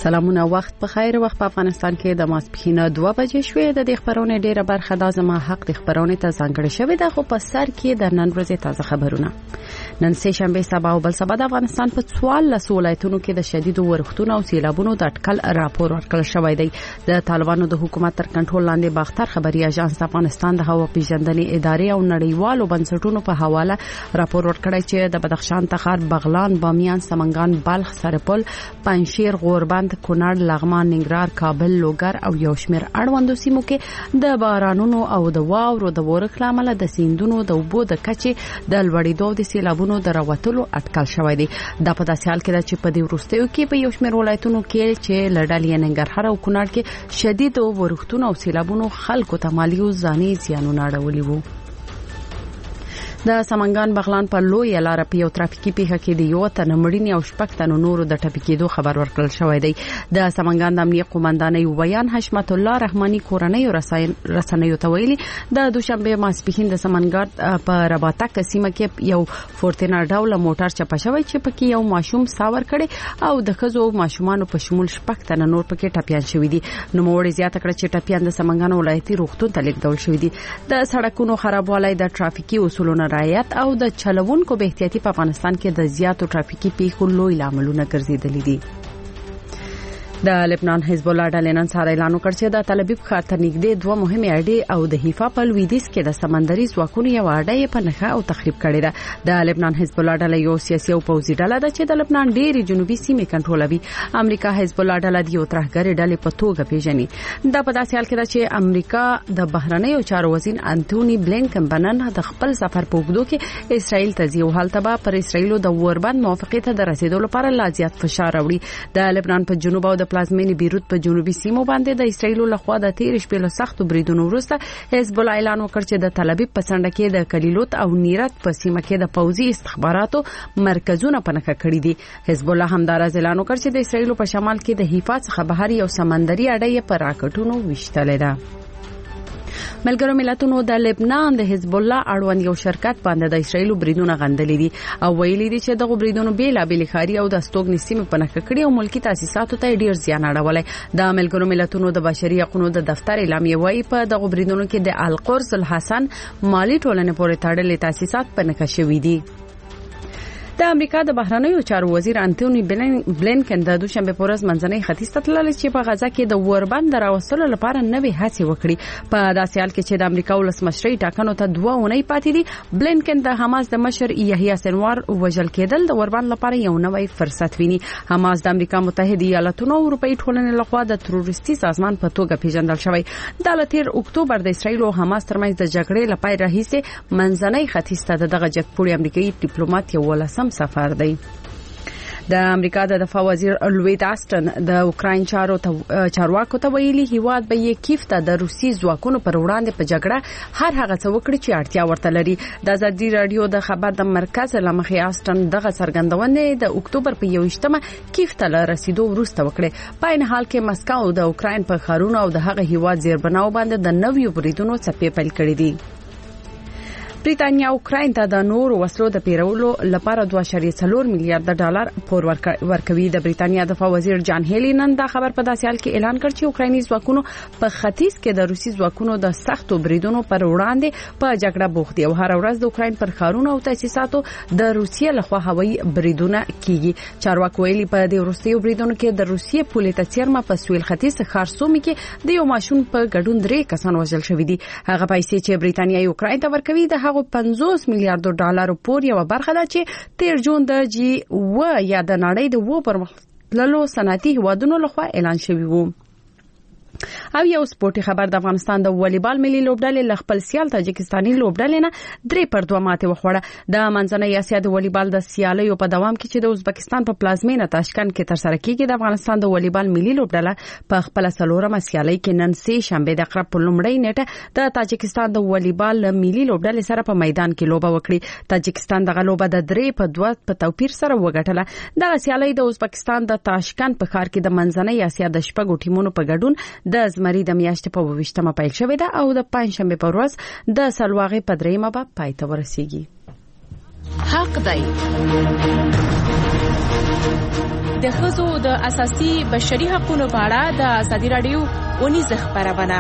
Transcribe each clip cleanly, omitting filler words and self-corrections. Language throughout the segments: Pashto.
سلامونه، وخت په خیر. وخت په افغانستان کې د ماسپښین 2 بجې شوې. د خبرونې ډیره برخه د زما حق د خبرونې ته ځانګړې شوې ده، خو په سر کې د نن ورځې تازه خبرونه. نن سه شنبه سبا او بل سبا د افغانستان په 14 ولایتونو کې د شدیدو ورښتونو او سیلابونو د اټکل راپور ورکړل شوی دی. د طالبانو د حکومت تر کنټرول لاندې باختر خبري اژانس د افغانستان د هوا پیژندنې ادارې او نړیوالو بنسټونو په حواله راپور ورکړی چې د بدخشان، تخار، بغلان، بامیان، سمنګان، بلخ، سرپل، پنجشیر، غوربند، کونړ، لغمان، ننګرهار، کابل، لوګر او یو شمېر اړوندو سیمو کې د بارانونو او د واورو د ورښت لامل د سیندونو د اوبو د کچې د لوړېدو د سیلابونو د راوتلو اټکل شوی دی. دا په داسې حال کې ده چې په دې وروستیو کې په یو شمېر ولایتونو کې چې لړل ننګرهار او کونړ کې شدید ورښتونو او سیلابونو خلکو ته مالي او ځاني زیانونه اړولي وو. د سمنګان بغلان په لوی لار په یو ترافیکي پیښه کې د یو تن مړینې او شپږ تن نورو د ټپي کېدو خبر ورکړل شوی دی. د سمنګان د امنیت قومندانۍ بیان حشمت الله رحماني کورنۍ رسنیو ته ویلي د دوشنبه ماسپښین د سمنګان په رباطک سیمه کې یو فورتنر ډول موټر چپه شوی چې پکې یو ماشوم ساور کړي او د خزو ماشومان په شمول شپږ تن نور پکې ټپيان شوی دي. نو موړي زیاته کړ چې ټپيان د سمنګان ولایتي روغتون ته لیږدول شوی دي. د سړکونو خرابوالی، د ټرافیکي اصولونو رعایت او د چلوونکو به احتیاطي په افغانستان کې د زیاتو ټرافیکي پیښو لوی لاملونه ګرځیدلي دي. د لبنان حزب الله ډلې نن سهار اعلان وکړ چې د تل ابیب ښار ته نږدې 2 مهمې اډې او د حیفا په لویدیځ کې د سمندري ځواکونو یو اډه په نښه او تخریب کړې ده. د لبنان حزب الله ډله یو سیاسي او پوځي ډله ده چې د لبنان ډېری جنوبي سیمې کنټرولوي. امریکا حزب الله ډله د یو ترهګرې ډلې په توګه پیژني. دا په داسې حال کې ده چې امریکا د بهرنیو چارو وزیر انټونی بلینکن بنن د خپل سفر په اوږدو کې اسرائیل ته ځي او هلته به پر اسرائیل د اوربند موافقې ته د رسیدو لپاره لا زیات فشار راوړي. د لبنان په جنوب او د پلازمینې بیروت په جنوبي سیمو باندې د اسرائیل لخوا د تیر شپې له سختو بریدونو وروسته حزب الله اعلان وکړ چې د تل ابیب په څنډه کې د کلیلوت او نیرت په سیمه کې د پوځي استخباراتو مرکزونه پنهخه کړي دي. حزب الله همدارز اعلان وکړ چې د اسرائیل په شمال کې د حیفا څخه بهر یو سمندري اډه په راکټونو وشتلې ده. ملګرو ملتونو د لبنان د حزب الله اړوند یو شرکت باندې د اسرائیل بریدونه غندلې دي او ویلي دي چې دغه بریدونو بیلابېل ښاري او د استوګنې سیمې په نښه کړي او ملکی تاسیساتو ته ډیر زیان اړولی. د ملګرو ملتونو د بشري حقوقو د دفتر اعلامیه وايي په دغه بریدونو کې د القرز الحسن مالی ټولنې پورې تړلې تاسیسات په نښه شوي دي. د امریکا د بهرنیو چارو وزیر انټونی بلینکن د دوشنبه په ورځ منځنۍ ختیځ ته تللی چې په غزا کې د اوربند راوستلو لپاره نوې هڅې وکړي. په داسې حال کې چې د امریکا ولسمشرۍ ټاکنو ته 2 اونۍ پاتې دي، بلینکن د حماس د مشر یحیی سنوار وژل کېدل د اوربند لپاره یو نوې فرصت ویني. حماس د امریکا متحده ایالاتونو او اروپאי ټولنې لخوا د تروریستي سازمان په توګه پیژندل شوی. د لتیر اکتوبر د اسرائیل او حماس ترمنځ د جګړې لپاره راهیسې منځنۍ ختیځ ته دغه جګپوړي امریکایي ډیپلوماټ یو ولسم سفر دی. د امریکا د دفاع وزیر لوید آسټن د اوکراین چارواکو ته ویلي هیواد به یې کیف ته د روسي ځواکونو پر وړاندې په جګړه هر هغه څه وکړي چې اړتیا ورته لري. د ازادي رادیو د خبر د مرکز لمخې آسټن دغه څرګندونه د اکتوبر په 21مه کیف ته رسیدو وروسته وکړه. په عین حال کې مسکو د اوکراین په ښارونو او د هغه هیواد زیربناو باندې د نویو بریدونو څپې پیل کړې دي. بریټانیا اوکراین ته د نورو وسلو د پیرولو لپاره 2.4 میلیارډ ډالر پور ورکوي. د بریټانیا دفاع وزیر جان هیلی نن دا خبر په داسې حال کې اعلان کړ چې اوکرایني ځواکونو په ختیځ کې د روسي ځواکونو د سختو بریدونو پر وړاندې په جګړه بوخت دي او هر ورځ د اوکراین پر ښارونو او تاسیساتو د روسیې لخوا هوایي بریدونه کیږي. چارواکو ویلي په دې وروستیو بریدونو کې د روسیې پولیټه څیرمه په سویل ختیځ ښار سومي کې د یو ماشوم په ګډون 3 کسان وژل شوي دي. هغه پیسې چې بریټانیا اوکراین ته ورکوي د 50 میلیارډ ډالر پور یو برخه ده چې تیر جون د جی و یا د نړۍ د و پرمختللو صنعتي هیوادونو لخوا اعلان شوی وو. او یو سپورتي خبر د افغانستان د والیبال ملي لوبډلې ل خپل سیال تاجکستاني لوبډلې نه 3-2 ماته وخوړه. د منځنۍ اسیا د والیبال د سیالیو په دوام کې چې د ازبکستان په پلازمینه تاشکند کې تر سره کیږي، د افغانستان د والیبال ملي لوبډله په خپل سلورمه سیالي کې نن سه شنبه د اقرب په لومړۍ نیټه د تاجکستان د والیبال ملي لوبډلې سره په میدان کې لوبه وکړي. تاجکستان دغه لوبه د 3-2 په توپیر سره وګټله. د سیالي د ازبکستان د تاشکند په ښار کې د منځنۍ اسیا د شپږو ټیمونو په ګډون د زمری د میاشتې په 28مه پیل شوې ده او د پنځشنبه په ورځ د سلواغې په 3مه به پای ته ورسیږي. حق دی د ښځو د اساسي بشري حقوقو په اړه د ازادي راډیو ونیزه خبرونه.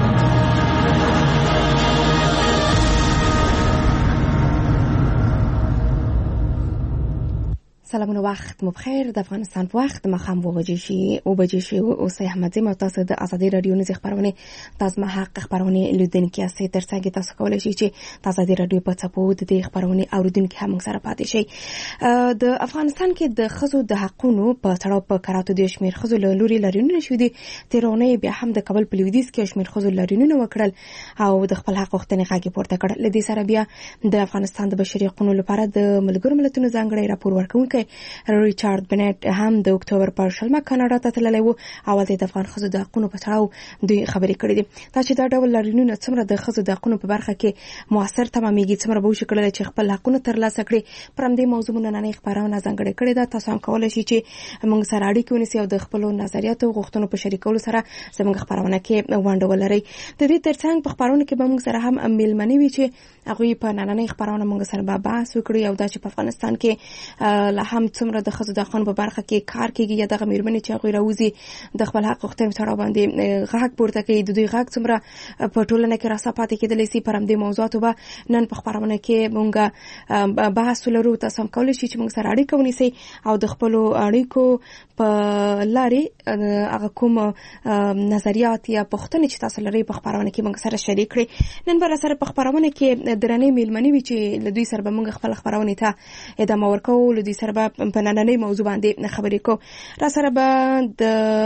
سلامونه، وخت مو بخیر. د افغانستان په وخت مخام 2 شي او سه احمد زما تاسو د ازادي رادیو نه خبرونه تاسو ما حق خبرونه لیدونکو اسې ترڅنګ تاسو کولای شئ چې تاسو د رادیو په څپو د خبرونه اوریدونکو هم سره پاتې شئ. د افغانستان کې د خزو د حقونو په تړاو په کراتو د شمیر خزو لوري لريونه شو دي تیرونه بیا هم د کابل په لویدیځ کې شمیر خزو لريونه وکړل او د خپل حق وختنې غاګي پورته کړل. لدې سره بیا د افغانستان د بشري حقوقو لپاره د ملګرو ملتونو ځانګړي راپور ورکوونکی ریچارډ بنټ هم د اکتوبر په شلمه کاناډا ته تللی و او د افغان خزو د حقوقو په تړاو دوی خبرې کړې دي. دا چې دا ډول لريونه څومره د خزو د حقوقو په برخه کې موثر تمامېږي څومره به وشي کړل چې خپل حقونه ترلاسه کړي پر همدې موضوعونه نه خبرونه ځانګړي کړې ده. تاسو هم کولای شئ چې موږ سره اړیکه ونیسئ او د خپل نظریاتو او غوښتنو په شریکولو سره زموږ خبرونه کې ونډه ولرئ. د دې ترڅنګ په خبرونه کې به موږ سره هم میلمنې وي چې هغه په نننۍ خبرونه موږ سره به بحث وکړي او دا چې په افغانستان کې لا هم څومره د خزو د حقوقو په برخه کې کار کوي یا د میرمنې چې هغه راوځي د خپل حق غوښتنې تړاو باندې غږ پورته کوي د دوی غږ څومره په ټولنه کې راسه پاتې کېدلی سي. پر همدې موضوعاتو به نن په خبرونه کې موږ بحث ولرو. تاسو هم کولای شئ چې موږ سره اړیکه ونیسئ او د خپل اړیکو په لارې هغه کوم نظریات یا پوښتنې چې تاسو لرئ په خبرونه کې موږ سره شریک کړئ. نن به سره په خبرونه کې درنې میلمنې وي چې لدوی سره به موږ خپل خبرونه ته ادامه ورکوو. لدوی سره به په نننۍ موضوع باندې خبرې کوو. را سره به د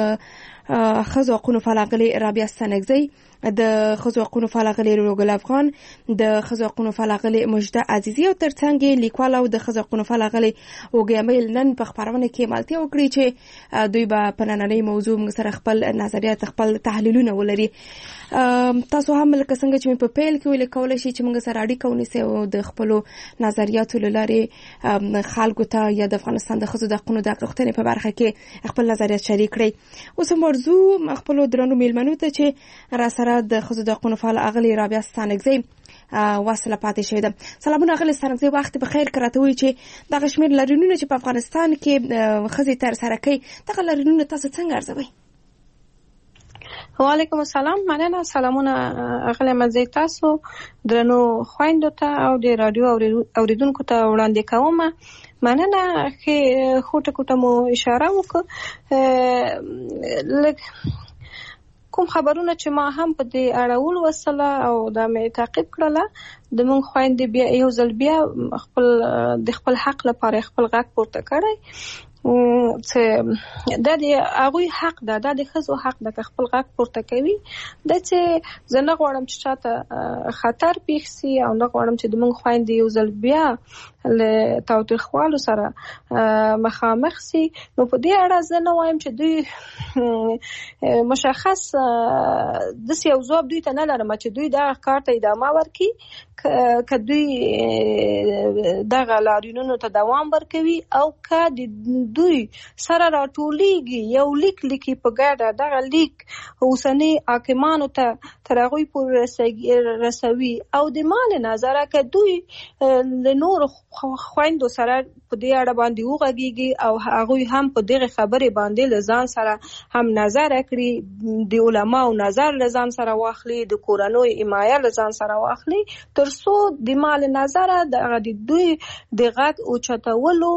خزو حقوقو فعال رابعه سنگزی، د خزو حقوقو فعال روګل افغان، د خزو حقوقو فعال مجده عزیزی او ترڅنګ لیکوال او د خزو حقوقو فعال اوګیمل نن په خبرونه کې مالتي وکړي چې دوی به په نننۍ موضوع موږ سره خپل نظریات خپل تحلیلونه ولري. تاسو هم لکه څنګه چې په پیل کې ویل کولای شئ چې موږ سره اړیکه ونیسئ او د خپل نظریاتو لارې خلکو ته یا د افغانستان د خزو د حقوقو د غوښتنې په برخه کې خپل نظریات شریک کړئ. اوس موضوع خپل درنو میلمنو ته چې را سره د خزو د حقوقو فعال اغلی رابعه سنگزی واصله پاتې شوې ده. سلامونه اغلی سنگزی، وخت بخیر. کراته وی چې د کشمیر لريونه چې په افغانستان کې خزي تر سره کوي دغه لريونه تاسو څنګه ارزوي؟ وعلیکم السلام. مننه. سلامونه اغلی مزه تاسو درنو خويندو ته او د رادیو اوریدونکو ته وړاندې کوم. مننه چې خوټه کوټه مو اشاره وکړه. کوم خبرونه چې ما هم په دې اړول وسله او دا مې تعقیب کړله د مونږ خويندې بیا یو ځل بیا خپل حق لپاره خپل غږ پورته کړی چې دا د هغوی حق ده، دا د ښځو حق ده که خپل غږ پورته کوي. دا چې زه نه غواړم چې چاته خطر پیښ سي او نه غواړم چې د مونږ خویندې یو ځل بیا له تاوتریخوالو سره مخامخ سي. نو په دې اړه زه نه وایم چې دوی مشخص داسې یو ځواب دوی ته نه لرم چې دوی دغه کار ته ادامه ورکړي که دوی دغه لاریونونو ته دوام ورکوي او که د دوی سره راټولیږي یو لیک لیکي په ګډه دغه لیک اوسنۍ حاکمانو ته تر هغوی پورې رسوي او د ما له نظره که دوی له نورو خویندو سره په دې اړه باندې وغږیږي او هغوی هم په دغه خبرې باندې له ځان سره هم نظر کړي، د علماو نظر له ځان سره واخلي، د کورنۍ حمایه له ځان سره واخلي، ترڅو د ما له نظره د دوی د غږ اوچتولو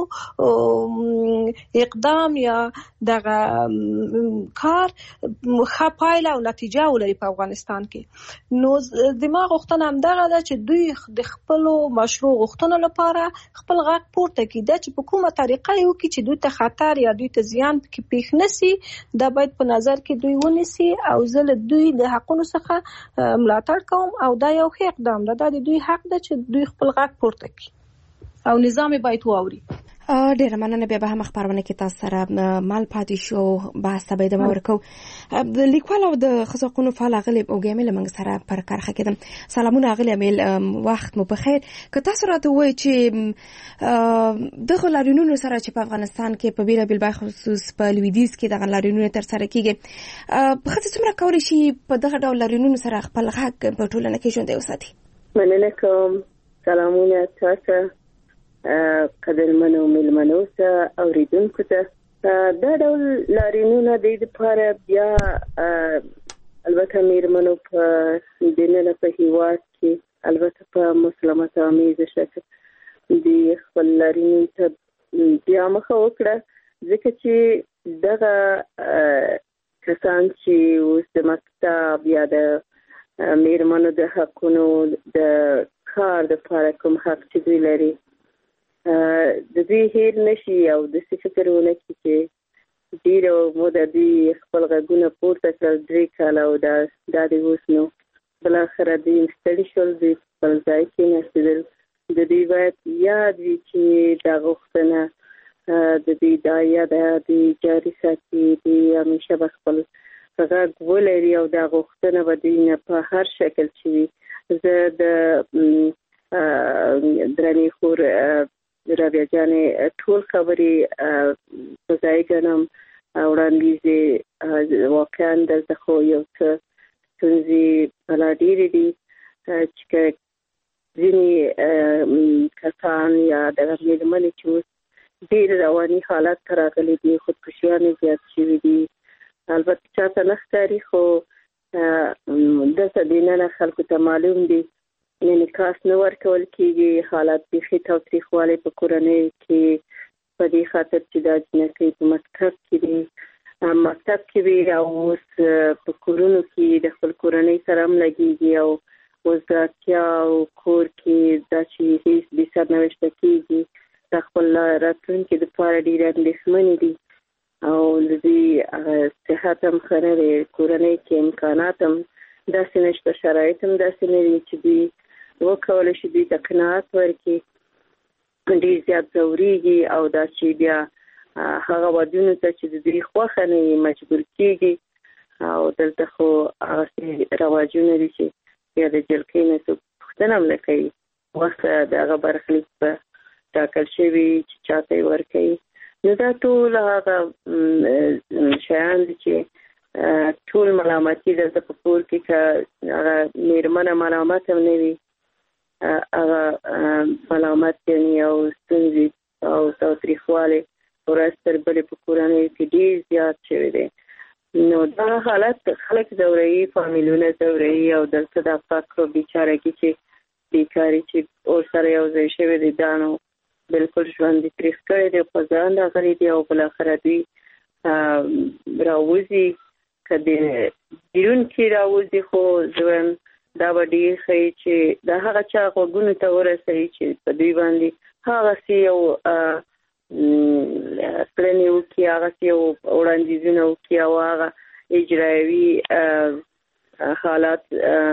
اقدام یا دغه کار ښه پایله او نتیجه ولري په افغانستان کې. نو دماغ غوښتنه هم دغه ده چې دوی د خپلو مشروع غوښتنو لپاره خپل غږ پورته کړي. دا چې په کومه طریقه یې وکړي چې دوی ته خطر یا دوی ته زیان پکې پیښ نه سي، دا باید په نظر کې دوی ونیسي او زه له دوی د حقونو څخه ملاتړ کوم او دا یو ښه اقدام ده. دا د دوی حق ده چې دوی خپل غږ پورته کړي او نظام باید واوري. ډیره مننه. بیا به هم خبرونه کې تاسو سره مال پاتې شو بحث ته به ادامه ورکوو. د لیکوال او د ښځو حقوقو فعال اغلی اوګیمل موږ سره پر کرخه کېدم. سلامونه اغلی امیل، وخت مو بخیر. که تاسو راته وایئ چې دغه لاریونونو سره چې په افغانستان کې په بیلابیل خصوص په لویدیځ کې دغه لاریونونه ترسره کیږي ښځې څومره کولی شي په دغه ډول لاریونونو سره خپل غږ په ټولنه کې ژوندی وساتي؟ مننه کوم. سلامونه تاسو قدرمنو میلمنو ته اوریدونکو ته. دا ډول لاریونونه د لپاره بیا البته میرمنو په دننه په هیواد کې البته په مسلمت آمیز شکل د خپل لاریون ته بیا مخه وکړه، ځکه چې دغه کسان چې اوس د مکتب یا د میرمنو د حقونو د کار د لپاره کوم حق چې دوی لري د دوی هیر نشي او د فکر ونه کړي چې ډېره موده دوی خپل غږونه پورته کړل 3 کاله او دا د اوس نو بالاخره دوی ستړي شول، دوی خپل ځای کې نستدل. د دوی باید یاد وي چې دا غوښتنه د دوی دا یاد د جاري ساتي، دوی همیشه به خپل غږ ولري او دا غوښتنه به دوی نه په هر شکل چې وي. زه د درنې خور رابعه جانې ټول خبرې په ځای ګڼم، وړاندیز واقعا دلته خو یو څه ستونزې بلا ډېرې دي چې ځینې کسان یا دغه میرمنې چې اوس ډېر رواني حالت ته راغلي دي، خودکشیانې زیات شوي دي. البته چاته نه ښکاري خو دلته دننه خلکو ته معلوم دي، انعکاس نه ورکول کېږي. حالات بیخي تاوتریخوالی په کورنۍ کې په دې خاطر چې دا جنکۍ په مکتب کې وي او اوس په کورونو کې د خپل کورنۍ سره هم لګېږي او اوس د اړتیا او کور کې دا چې هېڅ بې سرنوشته کېږي د خپل راتلونکي دپاره ډېرې اندېښمنې دي او د دوی صحت هم ښه نه دی، کورنۍ کې امکانات هم داسې نشته، شرایط هم داسې نه دي چې دوی وکولی شي دوی ته قناعت ورکړي. ډېر زیات ځورېږي او دا چې بیا هغه ودونو ته چې د دوی خوښه نه وي مجبور کېږي او دلته خو هغسې رواجونه دي چې بیا د جلکۍ نه څوک پوښتنه هم نه کوي، وخت د هغه برخلیک په ټاکل شوي چې چاته یې ورکوي. نو دا ټول هغه شیان دي چې ټول ملامتي دلته په کور کې که هغه میرمنه ملامت هم نه وي هغه ملامت یعنې او ستونزې او تاوتریخوالی ورځ تر بلې په کورنیو کې ډېر زیات شوی دی. نو دا حالت خلک ځوروي، فامیلونه ځوروي او دلته دا فقر او بیچارګي چې بیکاري چې ورسره یو ځای شوی دی دا نو بلکل ژوند یې تریخ کړی دی، په ځان راغلی دی او بالاخره دوی راوځي که د بیرون کې راوځي خو زه وایم دا به ډېر ښایي چې دا هغه چا غوږونو ته ورسوي چې په دوی باندې هغسې یو کړنې وکړي، هغسې یو وړاندیزونه وکړي او هغه اجرایوي حالات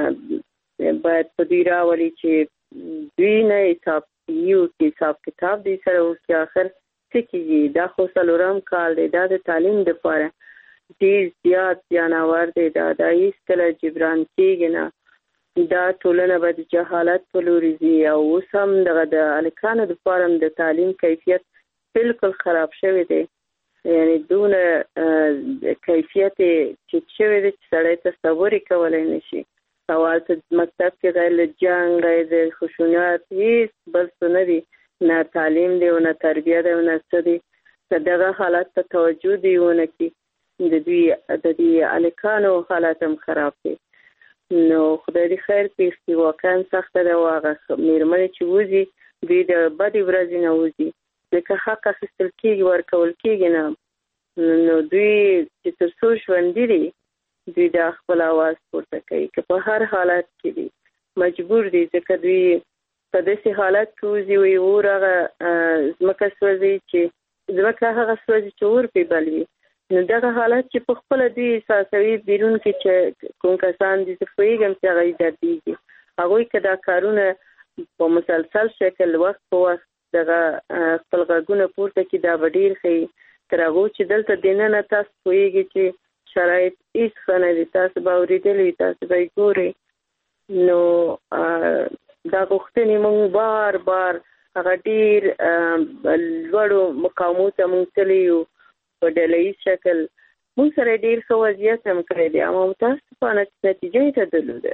باید په دوی راولي چې دوی نه حساب حساب کتاب دوی سره وکړي. آخر څه کېږي؟ دا خو 4م کال دی، دا د تعلیم دپاره ډېر زیات زیانور دی، دا هېڅکله جبران کېږي نه. دا ټولنه به د جهالت په لوري ځي او اوس هم دغه د هلکانو دپاره هم د تعلیم کیفیت بلکل خراب شوی دی، یعنې دونه کیفیت یې ټیټ شوی دی چې سړی تصور یې کولی نه شي. او هلته مکتب کې غیر له جنګ، غیر د خشونت هېڅ بل څه نه دي، نه تعلیم دی او نه تربیه دی او نه څه دی. که دغه حالت ته توجه دوی ونه کړي د دوی هلکانو حالت هم خراب دی. نو خدای دې خیر پېښ کړي، واقعا سخته ده او هغه مېرمنې چې وځي دوی د بدې ورځې نه وځي، ځکه حق اخیستل کېږي ورکول کېږي نه. نو دوی چې تر څو ژوندي دي دوی دا خپل اواز پورته کوي، که په هر حالت کې دي مجبور دي، ځکه دوی په داسې حالت کې وځي وایي اور هغه ځمکه سوځي چې ځمکه هغه سوځي چې اور پرې بل وي. نو دغه حالت چې په خپله دوی احساسوي بیرون کې چې کوم کسان دي زه پوهېږم چې هغه یې دردېږي، هغوی که دا کارونه په مسلسل شکل وخت په وخت دغه خپل غږونه پورته کړي دا به ډېر ښایي. تر هغو چې دلته دننه تاسو پوهېږي چې شرایط هېڅ ښه نه دي، تاسو به اورېدلي وي، تاسو به یې ګورئ. نو دا غوښتنې موږ بار بار هغه ډېر لوړو مقامو ته موږ تللي یو په ډله ییز شکل، موږ سره ډېر ښه وضعیت هم کړی دی اما متاسفانه نتیجه یې ته درلوده.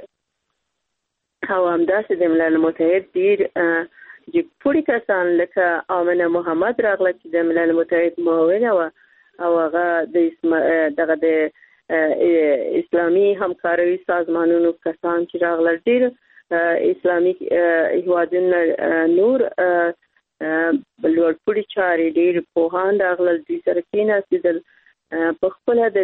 او همداسې د ملل متحد ډېر جګپوړي کسان لکه آمنه محمد راغله چې د ملل متحد معاونه وه او هغه د اسلامي همکاري سازمانونو کسان چې راغلل ډېر اسلامي هیوادونو نور لوړپوړي چارې ډېر پوهان راغلل دوی سره کېناستل په خپل د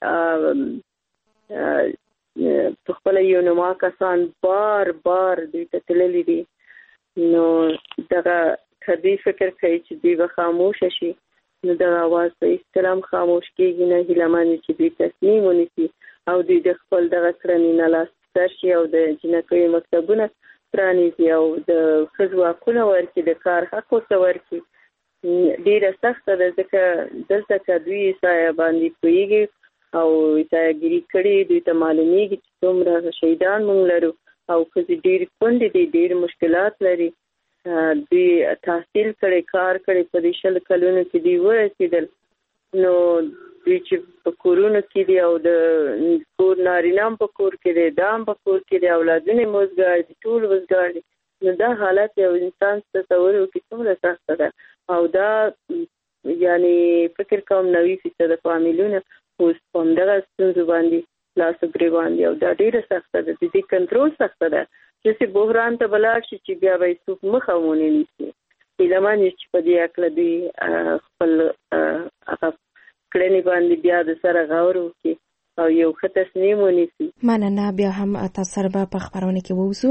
خپل یو نوما کسان بار دوی ته تللي دي نو دغه کدی فکر کوي چې دوی به خاموش شي نو دغه आवाज په استلام خاموش کېږي نه هیلمن چې دوی تصمیم ونیسي او دوی د خپل دغه کړنې نه لاس ترشي او د جنکۍ مکتبونه پرانیزي او د ښځو حقونه ورکړي د کار حق ورته ورکړي ډېره سخته ده ځکه دلته که دوی عیسایه باندې پوهېږي او عیسایهګیري کړي دوی ته معلومیږي چې څومره شهیدان موږ لرو او ښځې ډېرې کونډې دي ډېر مشکلات لري دوی تحصیل کړي کار کړي په دې 20 کلونو کې دوی ورسېدل نو دوی چې په کورونو کې دي او د کور نارینه هم په کور کې دی دا هم په کور کې دی اولادونه یې وزګار دي ټول وزګار دي نو دا حالت یو انسان تصور وکړي څومره سخته ده او دا یعنی فکر کوم 90% فامیلونه اوس په همدغه ستونزو باندې لاس ګریوان دي او دا ډېره سخته ده د دې کنټرول سخته ده چې بحران ته بلاړ شي چې بیا به څوک مخه ونه نیسي هیلهمن چې په دې اکله دوی خپل هغه کړنې باندې بیا د سره غور وکړي او یو ښه تصمیم ونیسي. مننه. بیا هم تاسو سره په خبرونه کې ووسو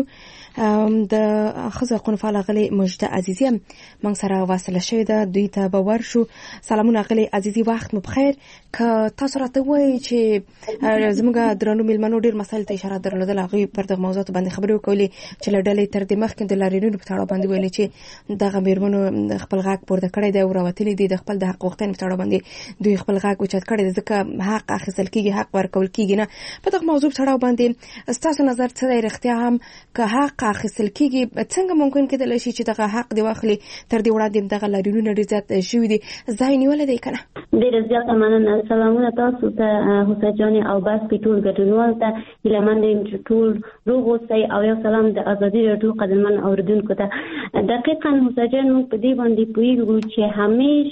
د ښځو حقوقو فعال غلي مجده عزیزی موږ سره واصله شوې ده دوی ته به ورشو. سلامونه غلي عزیزی وخت مو بخیر که تاسو راته وایي چې زموږ درنو ملمنو ډیر مسایل ته اشاره درلودل هغه پر دغه موضوعات باندې خبرې وکولې چې لړلې تر دې مخکې د لارینونو په تړاو باندې ویلي چې دغه میرمنو خپل غاک پورته کړی دی او راوتلي دي د خپل د حق غوښتنې په تړاو باندې دوی خپل غاک اوچت کړی دی ځکه حق اخیستل کیږي حق ورکول کیږي نه. په دغه موضوع په تړاو باندې ستاسو نظر څه دی؟ رښتیا هم که حق اخیستل کیږي څنګه ممکن کېدلی شي چې دغه حق دی واخلي تر دې وړاندې دغه لارینونه ډېر زیات شوي دي ځای نیولی دی که نه؟ ډېره زیاته مننه. سلامونه تاسو ته حسین جانې او بس کې ټول ګډونوال ته هیلهمن یم چې ټول روغ اوسئ او یو سلام د ازادي راډیو قدرمن اورېدونکو ته. دقیقا حسین جان موږ په دې باندې پوهېږو چې همیش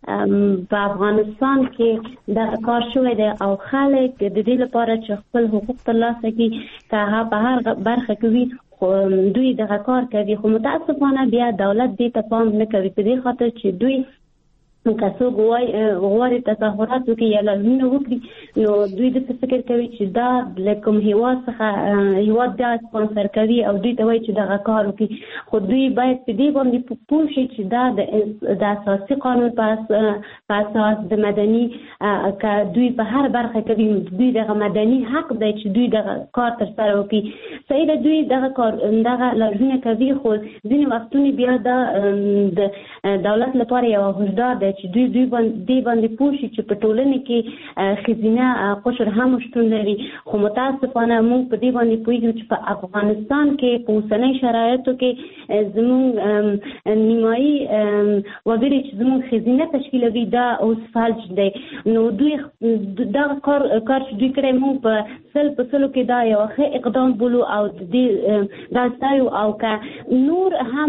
په افغانستان کې دا کار شوی دی او خلک د دې لپاره چې خپل حقوق ترلاسه کړي که هغه په هر برخه کې وي دوی دغه کار کوي خو متاسفانه بیا دولت دې ته پام نه کوي په دې خاطر چې دوی که څوک غواړي تظاهرات وکړي یا لارښوونه وکړي نو دوی د فکر کوي چې دا له کوم هیواد څخه هیواد دا سپانسر کوي او دوی ته وایي چې دغه کار وکړي خو دوی باید په دې باندې پوه شي چې دا د اساسي قانون په اساس د مدني که دوی په هر برخه کې دوی دغه مدني حق دی چې دوی دغه کار ترسره وکړي. صحیح ده دوی دغه کار دغه لارښوونه کوي خو ځینې وختونه بیا د دولت لپاره یو هشدار دی چې دوی باندې پوه شي چې په ټولنه کې ښځینه قشر هم شتون لري خو متاسفانه موږ په دې باندې پوهېږو چې په افغانستان کې په اوسنۍ شرایطو کې زموږ نیمایي وګړي چې زموږ ښځینه تشکیلوي دا اوس فلج دی نو دوی دغه کار چې دوی کړی موږ په سلو کې دا یو ښه اقدام بولو او دا ستایو او که نور هم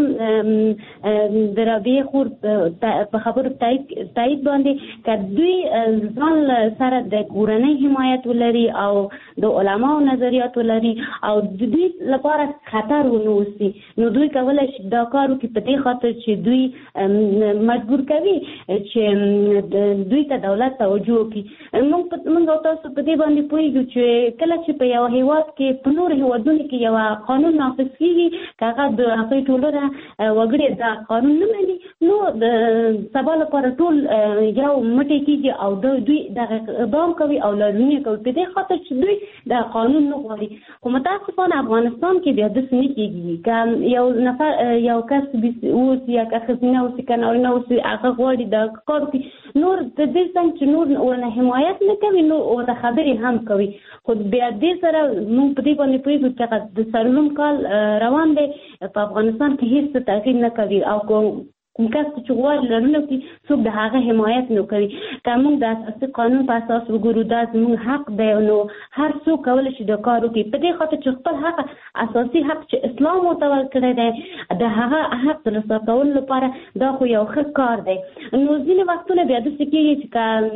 د رابعې خور په خبرو تایید باندې که دوی ځان سره د کورنۍ حمایت ولري او د علماو نظریات ولري او د دوی لپاره خطر ونه اوسي نو دوی کولی شي دا کار وکړي په دې خاطر چې دوی مجبور کوي چې دوی ته دولت توجه وکړي. موږ او تاسو په دې باندې پوهېږو چې کله چې په یو هیواد کې په نورو هیوادونو کې یو قانون نافذ کېږي که هغه د هغوی ټولنه وګړي دا قانون نه مني نو د سبا لپاره ټول یو مټې کېږي او دوی دغه اقدام کوي او لارښوونې کوي په دې خاطر چې دوی دا قانون نه غواړي خو متاسفانه افغانستان کې بیا داسې نه کېږي که یو کس اوسي یا که ښځینه اوسي که نارینه اوسي هغه غواړي دا کار وکړي نور د دې څنګ چې نور ورنه حمایت نه کوي نو ورته خبرې هم کوي خو بیا دې سره موږ په دې باندې پوهېږو چې د 4 کال روان دی په افغانستان کې هېڅ تغییر نه کوي او کوم کس چې غواړي لرونه کوي څوک د هغه حمایت نه کوي. که موږ د اساسي قانون په اساس وګورو دا زموږ حق دی نو هر څوک کولی شي د کار وکړي په دې خاطر چې خپل حق اساسي حق چې اسلام ورته ورکړی دی د هغه حق ترلاسه کولو لپاره دا خو یو ښه کار دی. نو ځینې وختونه بیا داسې کېږي چې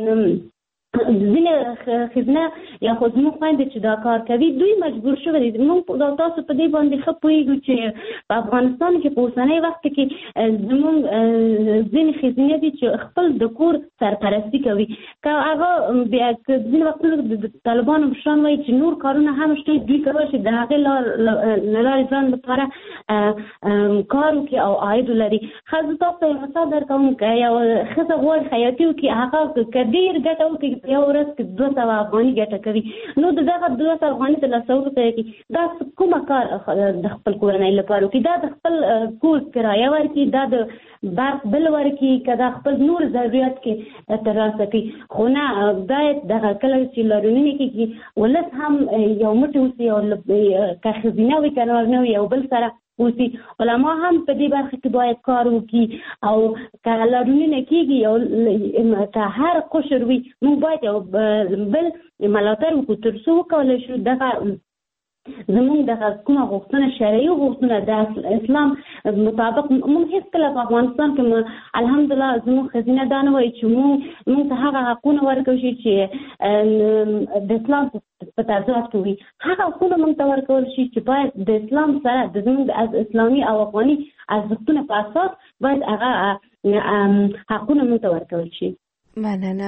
ځینې ښځینه یا خو زموږ خویندې چې دا کار کوي دوی مجبور شوي دي. موږ تاسو په دې باندې ښه پوهېږو چې په افغانستان کې په اوسنی وخت کې زموږ ځینې ښځینې دي چې خپل د کور سرپرستي کوي. که هغه بیا ځینې وختونه د طالبانو مشران وایي چې نور کارونه هم شته دوی کولی شي د هغې له لارې ځان لپاره کار وکړي او عاید ولري. ښځو تاسو ته یو مثال درکوم که یو ښځه غواړي خیاطي وکړي هغه که ډېر ګټه وکړي په یو ورځ کې 200 افغاني ګټه کوي نو د دغه 200 افغاني ترلاسولو ته کې دا کومه کار د خپل کورنۍ لپاره وکړي دا د خپل کور کرایه ورکړي دا د برق بل ورکړي که دا خپل نور ضرورت کې ترلاسه کړي. خو نه باید دغه کله چې لارښوونې کېږي ولس هم یو موټی اوسي او که ښځینه وي که نارینه وي یو بل سره اوسي. علما هم په دې برخه کې باید کار وکړي او که لارښوونې کېږي او که هر قشر وي موږ باید یو بل ملاتړ وکړو تر څو وکولی شو دغه زمونږ دغه کومه غوښتنه شرعي غوښتنه د اسلام مطابق موږ هېڅکله په افغانستان کې الحمدلله زموږ ښځینه دا نه وایي چې موږ ته هغه حقونه ورکړل شي چې د اسلام په تضاد کې وي. هغه حقونه موږ ته ورکول شي چې باید د اسلام سره د زموږ اسلامي او افغاني ارزښتونه په اساس باید هغه حقونه موږ ته ورکول شي. مننه.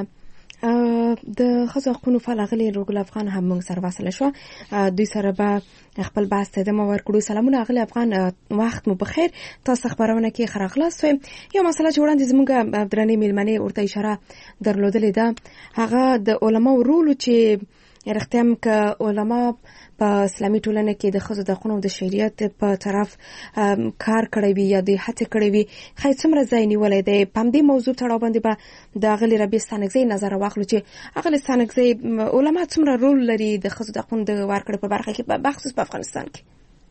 د ښځو حقونو فعال اغلې روګل افغان هم موږ سره وصل شو. دوی سره به خپل بحث ته ادامه ورکړو. سلامونه اغلې افغان، وخت مو بخیر. تاسو خبرونه کې خراغلاست یو مسله چې وړاندې زموږ درنې میلمنې ورته اشاره درلودلې ده هغه د علماو رول چې رښتیا که علما په اسلامي ټولنه کې د ښځو د حقونو د شریعت په طرف کار کړی وي یا د هڅې کړی وي خی څومره ځای نیولی دی. په همدې موضوع تړاو باندې به د اغلې ربیع ستانکزۍ نظر واخلو چې اغلې ستانکزۍ علما څومره رول لري د ښځو د حقونو د ورکړې په برخه کې بخصوص په افغانستان کې.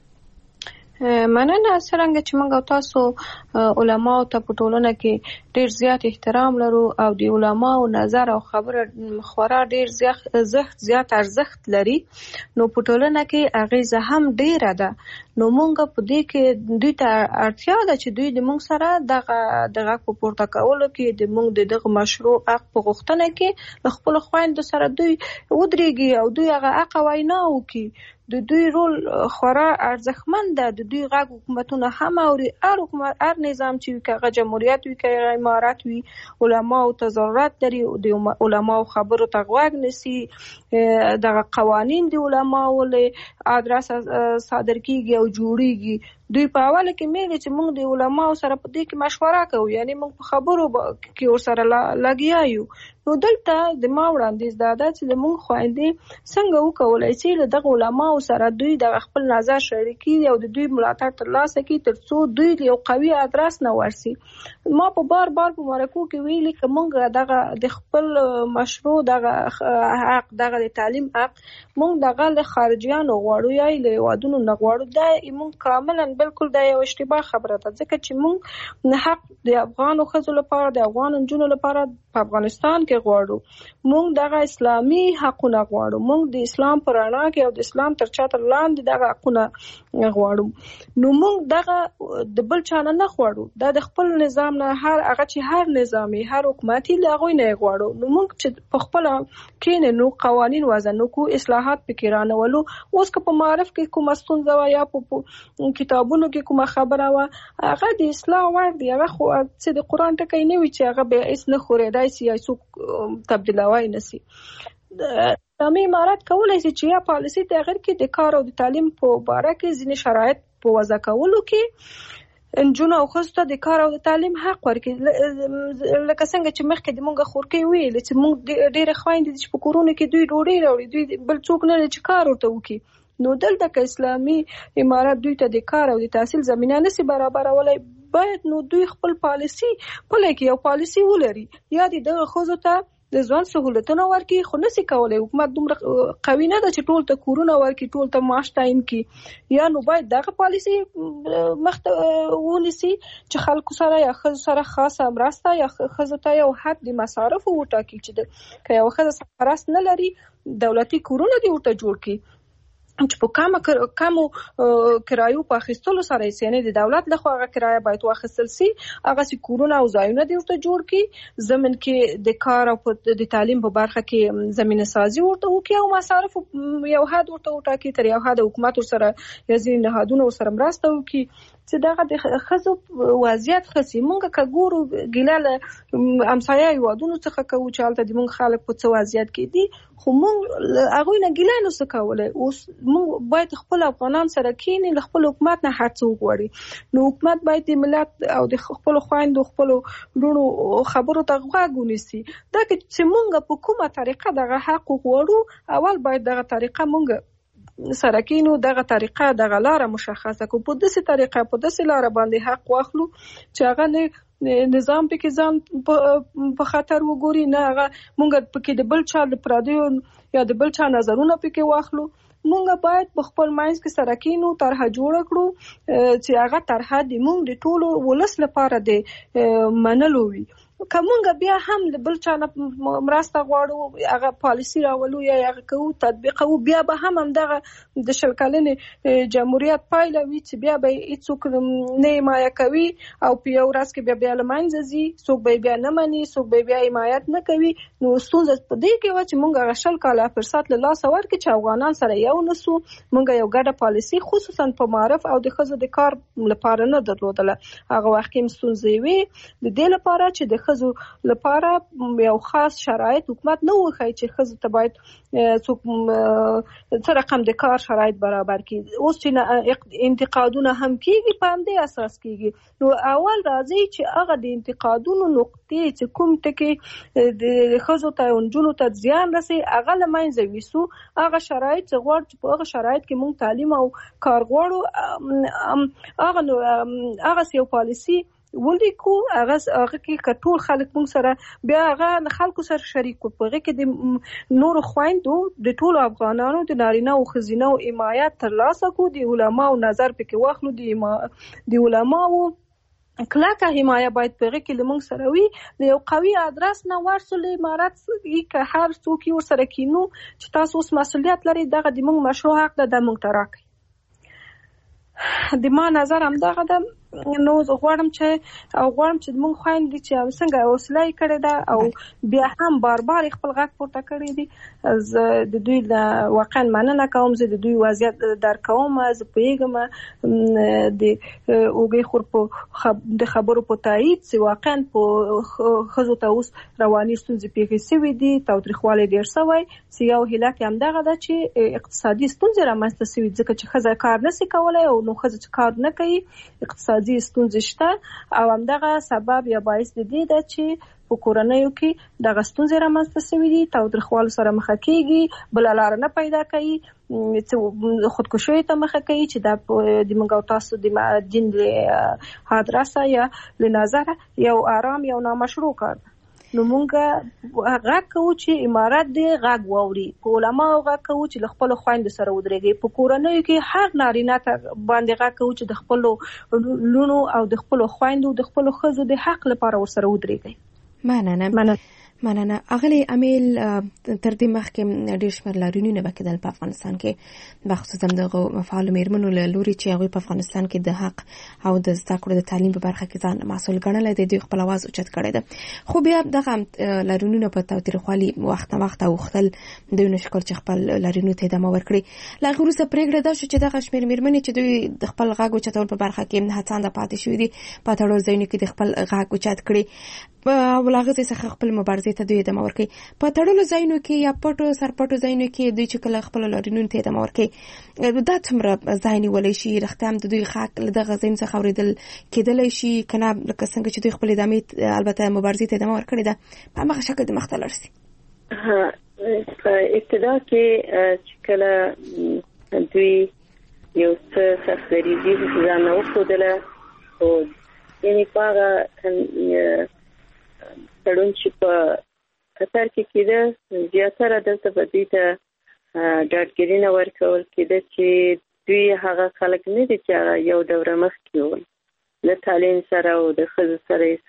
مننه. څرنګه چې موږ تاسو علماو ته په ټولنه کې ډیر زیات احترام لرو او د علماو نظر او خبره خورا ډیر زیات ارزښت لري نو په ټولنه کې اغیزه هم ډیره ده. نو موږ په دې کې دوی ته اړتیا ده چې دوی د موږ سره دغه په پورته کولو کې د موږ دغه مشروع حق په غوښتنه کې خپل خويندو سره دوی ودرېږي او دوی هغه حق وینا وکړي. د دوی رول خورا ارزښتمن ده. د دوی غږ حکومتونه هم اوري. هر نظام چې هغه جمهوریت وي که امارات وي علماو ته ضرورت لري د علماو خبرو ته غوږ نیسي. دغه قوانین د علماو له ادرس صادر کیږي او جوړیږي. دوی په اول کې مېږي چې موږ د علماو سره په دې کې مشوره کوو یعنی موږ په خبرو کې ورسره لګیا یو. نو دلته د ما وړاندیز دا ده چې موږ خويندې څنګه وکولای شي له دغه علماو سره دوی د خپل نظر شریکي او د دوی ملاتړ ترلاسه کړي ترڅو دوی یو قوي ادرس نه ورسي. ما په بار په مرکو کې ویلي چې موږ دغه د خپل مشروع دغه حق دغه د تعلیم حق موږ دغه له خارجيانو غواړو یا له وادونو نه غواړو. دا موږ کاملا بالکل دا یو اشتباه خبره ده ځکه چې موږ حق د افغانو ښځو لپاره د افغان نجونو لپاره په افغانستان کې غواړو. موږ دغه اسلامي حقونه غواړو. موږ د اسلام پر رڼا کې او د اسلام تر چتر لاندې دغه حقونه غواړو. نو موږ دغه د بل چا نه غواړو. دا د خپل نظام نه هغه چې هر نظامي هر حکومتي لاغوي نه غواړو. نو موږ چې په خپل کې نو قوانين وزنو کو اصلاحات پکې رانولو. اوس که په معرف کې کوم ستونزه و یا په کتابونو کې کوم خبره و هغه د اصلاح وړ دی. هغه خو چې د قران ټکی نه وي چې هغه به اس نه خورېدای سي یا څوک تبدیلوي نسی. اسلامي امارات کولای شي چې یا پالیسي تغیر کړي د کار او د تعلیم په اړه کې ځینې شرایط په وضع کولو کې انجونو او ښځو ته د کار او د تعلیم حق ورکړي. لکه څنګه چې مخکې د مونږ خورکې ویل چې مونږ ډېر خويندې چې په کورونو کې دوی ډوډۍ راوړي دوی بل څوک نه چې کار ورته وکړي. نو دلته که اسلامي امارات دوی ته د کار او د تحصیل زمينه نشي برابرولای باید نو دوی خپل پالیسي پلي کې یو پالیسي ولري یا دغه ښځو ته د ځوان سہولتونه ورکړي. خو نشي کولای حکومت دومره قوي نه ده چې ټول ته کورونه ورکړي ټول ته معاش تعیین کړي. یا نو باید دغه پالیسي مخته ونیسي چې خلکو سره یا ښځو سره خاصه مرسته یا ښځو ته یو حد د مصارفو وټاکي چې که یو ښځه سرپرست نه لري دولتي کورونه دې ورته جوړ کړي. چې په کمو کرایو په اخیستلو سره یې د دولت لخوا هغه کرایه باید واخیستل سي، هغه سي کورونه او ځایونه دې ورته جوړ کړي، زمين کې د کار او د تعلیم په برخه کې زمينه سازي ورته وکړي او مصارف یو حد ورته وټاکي، تر یو حد حکومت سره یزي نهادونه سره مرسته وکړي چې دغه د خزو وضعیت خسي. مونږ کګورو ګلاله امسایه یوادونو څخه کوو چې حالت د مونږ خلک په څه وضعیت کې دي، خو مونږ هغه نه ګلا نه څه کولای. اوس مونږ باید خپل افغانان سره کینی له خپل حکومت نه هڅه وغواړي، نو حکومت باید د ملت او د خپل خويندو خپل لونو خبرو ته غوږ ونیسي. دا چې مونږ په کومه طریقه دغه حق وغواړو، اول باید دغه طریقه مونږ سره کینو، دغه طریقه دغه لار مشخصه کو، په داسې طریقه په داسې لار باندې حق واخلو چې هغه نه نظام پکې ځان په خطر وګوري، نه هغه مونږ پکې د بل چا د پردیو یا د بل چا نظرونه پکې واخلو. مونږ باید په خپل ماینس کې سره کینو، طرحه جوړ کړو چې هغه طرحه د مونږ د ټولو ولس لپاره د منلو وي. کومګه بیا هم د بل چا مرسته غواړو، هغه پالیسی راولو یا هغه کوو تطبیقو، بیا به هم دغه د شلکلنې جمهوریت پایله وي چې بیا به هیڅوک نه حمایه کوي او په یو ورځ کې بیا لمنځه ځي، څوک به بیا نه مني، څوک به بیا حمایت نه کوي. نو ستونزه په دې کې و چې مونږ هغه شل کاله فرصت له لاسه ورکړو چې افغانان سره یو نسو، مونږ یو ګډه پالیسی خصوصا په معرف او د خزو د کار لپاره نه درلودله. هغه وخت کې ستونزې وي د دې لپاره چې د خزو لپاره یو خاص شرایط حکومت نه وخی چې خزو ته باید څوک څه رقم د کار شرایط برابر کړي. اوس چې انتقادونه هم کیږي په همدې اساس کیږي. نو اول راځي چې هغه د انتقادونو نقطې چې کوم ټکي د خزو ته انجونو ته زیان رسي هغه لمنځه ویسو، هغه شرایط چې غواړي په هغه شرایط کې مونږ تعلیم او کار غواړو، هغه یو پالیسی ولیکو، هغه کې کټول خلک مونږ سره بیا هغه خلکو سره شریک کو، په هغه کې د نور خويندو د ټولو افغانانو د نارینه او خزینه او حمایت ترلاسه کو، د علماو نظر پکې واخلو، د علماو کلاکه حمایه باید په هغه کې لمونږ سره وي. د یو قوي ادرس نه ورسول امارات کې هر څوک ور سره کینو چې تاسو اوس مسؤلیت لري، دغه د مونږ مشروع حق ده د مونږ تراکي. د ما نظر هم دغه ده. نو زه غواړم چې مونږ خويندې چې څنګه حوصله کړې ده او بیا هم بار خپل غږ پورته کړی دي، زه د دوی واقعا مننه کوم، زه د دوی وضعیت درک کوم، زه پوهیږم د اوګي خور په د خبرو په تایید چې واقعا په خزو ته اوس رواني ستونزې پیښې شوې دي، تاوتریخوالی ډېر شوی، چې یو هیله هم دغه ده چې اقتصادي ستونزې رامنځته شوي، ځکه چې ښځه کار نشي کولی او نو ښځه چې کار نه کوي اقتصادي ستونزې شته، او همدغه سبب یا باعث د دې ده چې په کورنیو کې دغه ستونزې رامنځته شوي دي، تاوتریخوالو سره مخه کیږي، بل لار نه پیدا کوي، خودکشي ته مخه کوي چې د موږ او تاسو د دین له ادرسه یا له نظر یو آرام یو نامشروع کار. نو مونږ غږ کوو چې امارات دې غږ واوري، په علماو غږ کوو چې له خپل خويندو سره ودرېږي، په کورنیو کې هر نارینه ته باندې غږ کوو چې د خپل لونو او د خپل خويندو د خپل خزو د حق لپاره ورسره ودرېږي. مننه. اغلی امیل تر دې مخکې ډېر شمېر لاریونونه وکړل په افغانستان کې، بخصوصا د فعال میرمنو له لوري چې هغوی په افغانستان کې د حق او د زده کړو د تعلیم په برخه کې ځان مسؤل ګڼلی دی، دوی خپل اواز اوچت کړی ده. خو بیا دغه لاریونونه په تاوتریخوالي وخت نه وخت اوښتل، دوی نشو کول چې خپل لاریونونو ته ادامه ورکړي. له هغې وروسته پرېکړه دا شوه چې دغه شمېر میرمنې چې دوی د خپل غږ اوچتولو په برخه کې هڅانده پاتې شوي دي، په تړلو ځایونو کې د خپل غږ اوچت کړي، او له هغې څخه خپل مبارزې ته دوی ادامه ورکوي. په تړلو ځایونو کې یا پټو سرپټو ځایونو کې دوی چې کله خپل لاریونونو ته ادامه ورکوي، دا څومره ځای نیولی شي، رښتیا هم د دوی غږ له دغه ځایونو څخه اورېدل کېدلی شي که نه، لکه څنګه چې دوی خپل البته مبارزې ته ادامه ورکړې ده، په هماغه شکل د مخ ته لاړ شي. په ابتدا کې چې کله دوی یو څه سختدریزي ځان نه وښودله، او یعنې په هغه تړون چې په قطر کې کېده، زیاتره دلته به دوی ته ډاډګیري نه ورکول کېده چې دوی هغه خلک نه دي چې هغه یو دوره مخکې ول، له تعلیم سره او د ښځو سره یې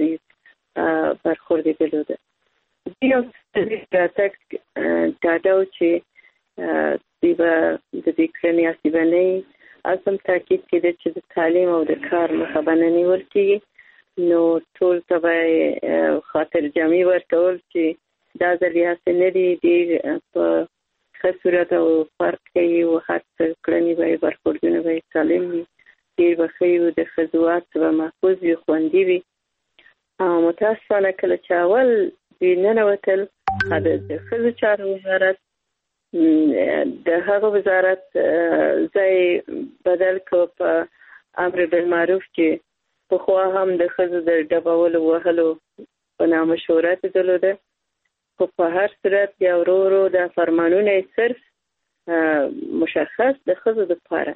سخت برخورد یې درلوده. دوی یو ډاډه و چې دیبه د دې کړنې اسیبنې اصل تاکید کړي چې د تعلیم او د کار مخابنه نیول کیږي نو ټول تبع خاطر جمعي ورکول چې دا ځلې هڅه نه دي ډېر په ښه صورت او فرق کوي او هر څه کړنې به برخوردونه به سالم وي ډېر به ښه وي د ښځو حق به محفوظ وي خوندي وي متاسفانه کله چې اول دوی ننوتل د ښځو چارو وزارت د هغه وزارت ځای بدل کړ په امر بالمعروف چې پخوا هم د ښځو د ډبولو وهلو په نامه شهرت درلوده خو په هر صورت بیا ورو ورو د فرمانونه صرف مشخص د ښځو دپاره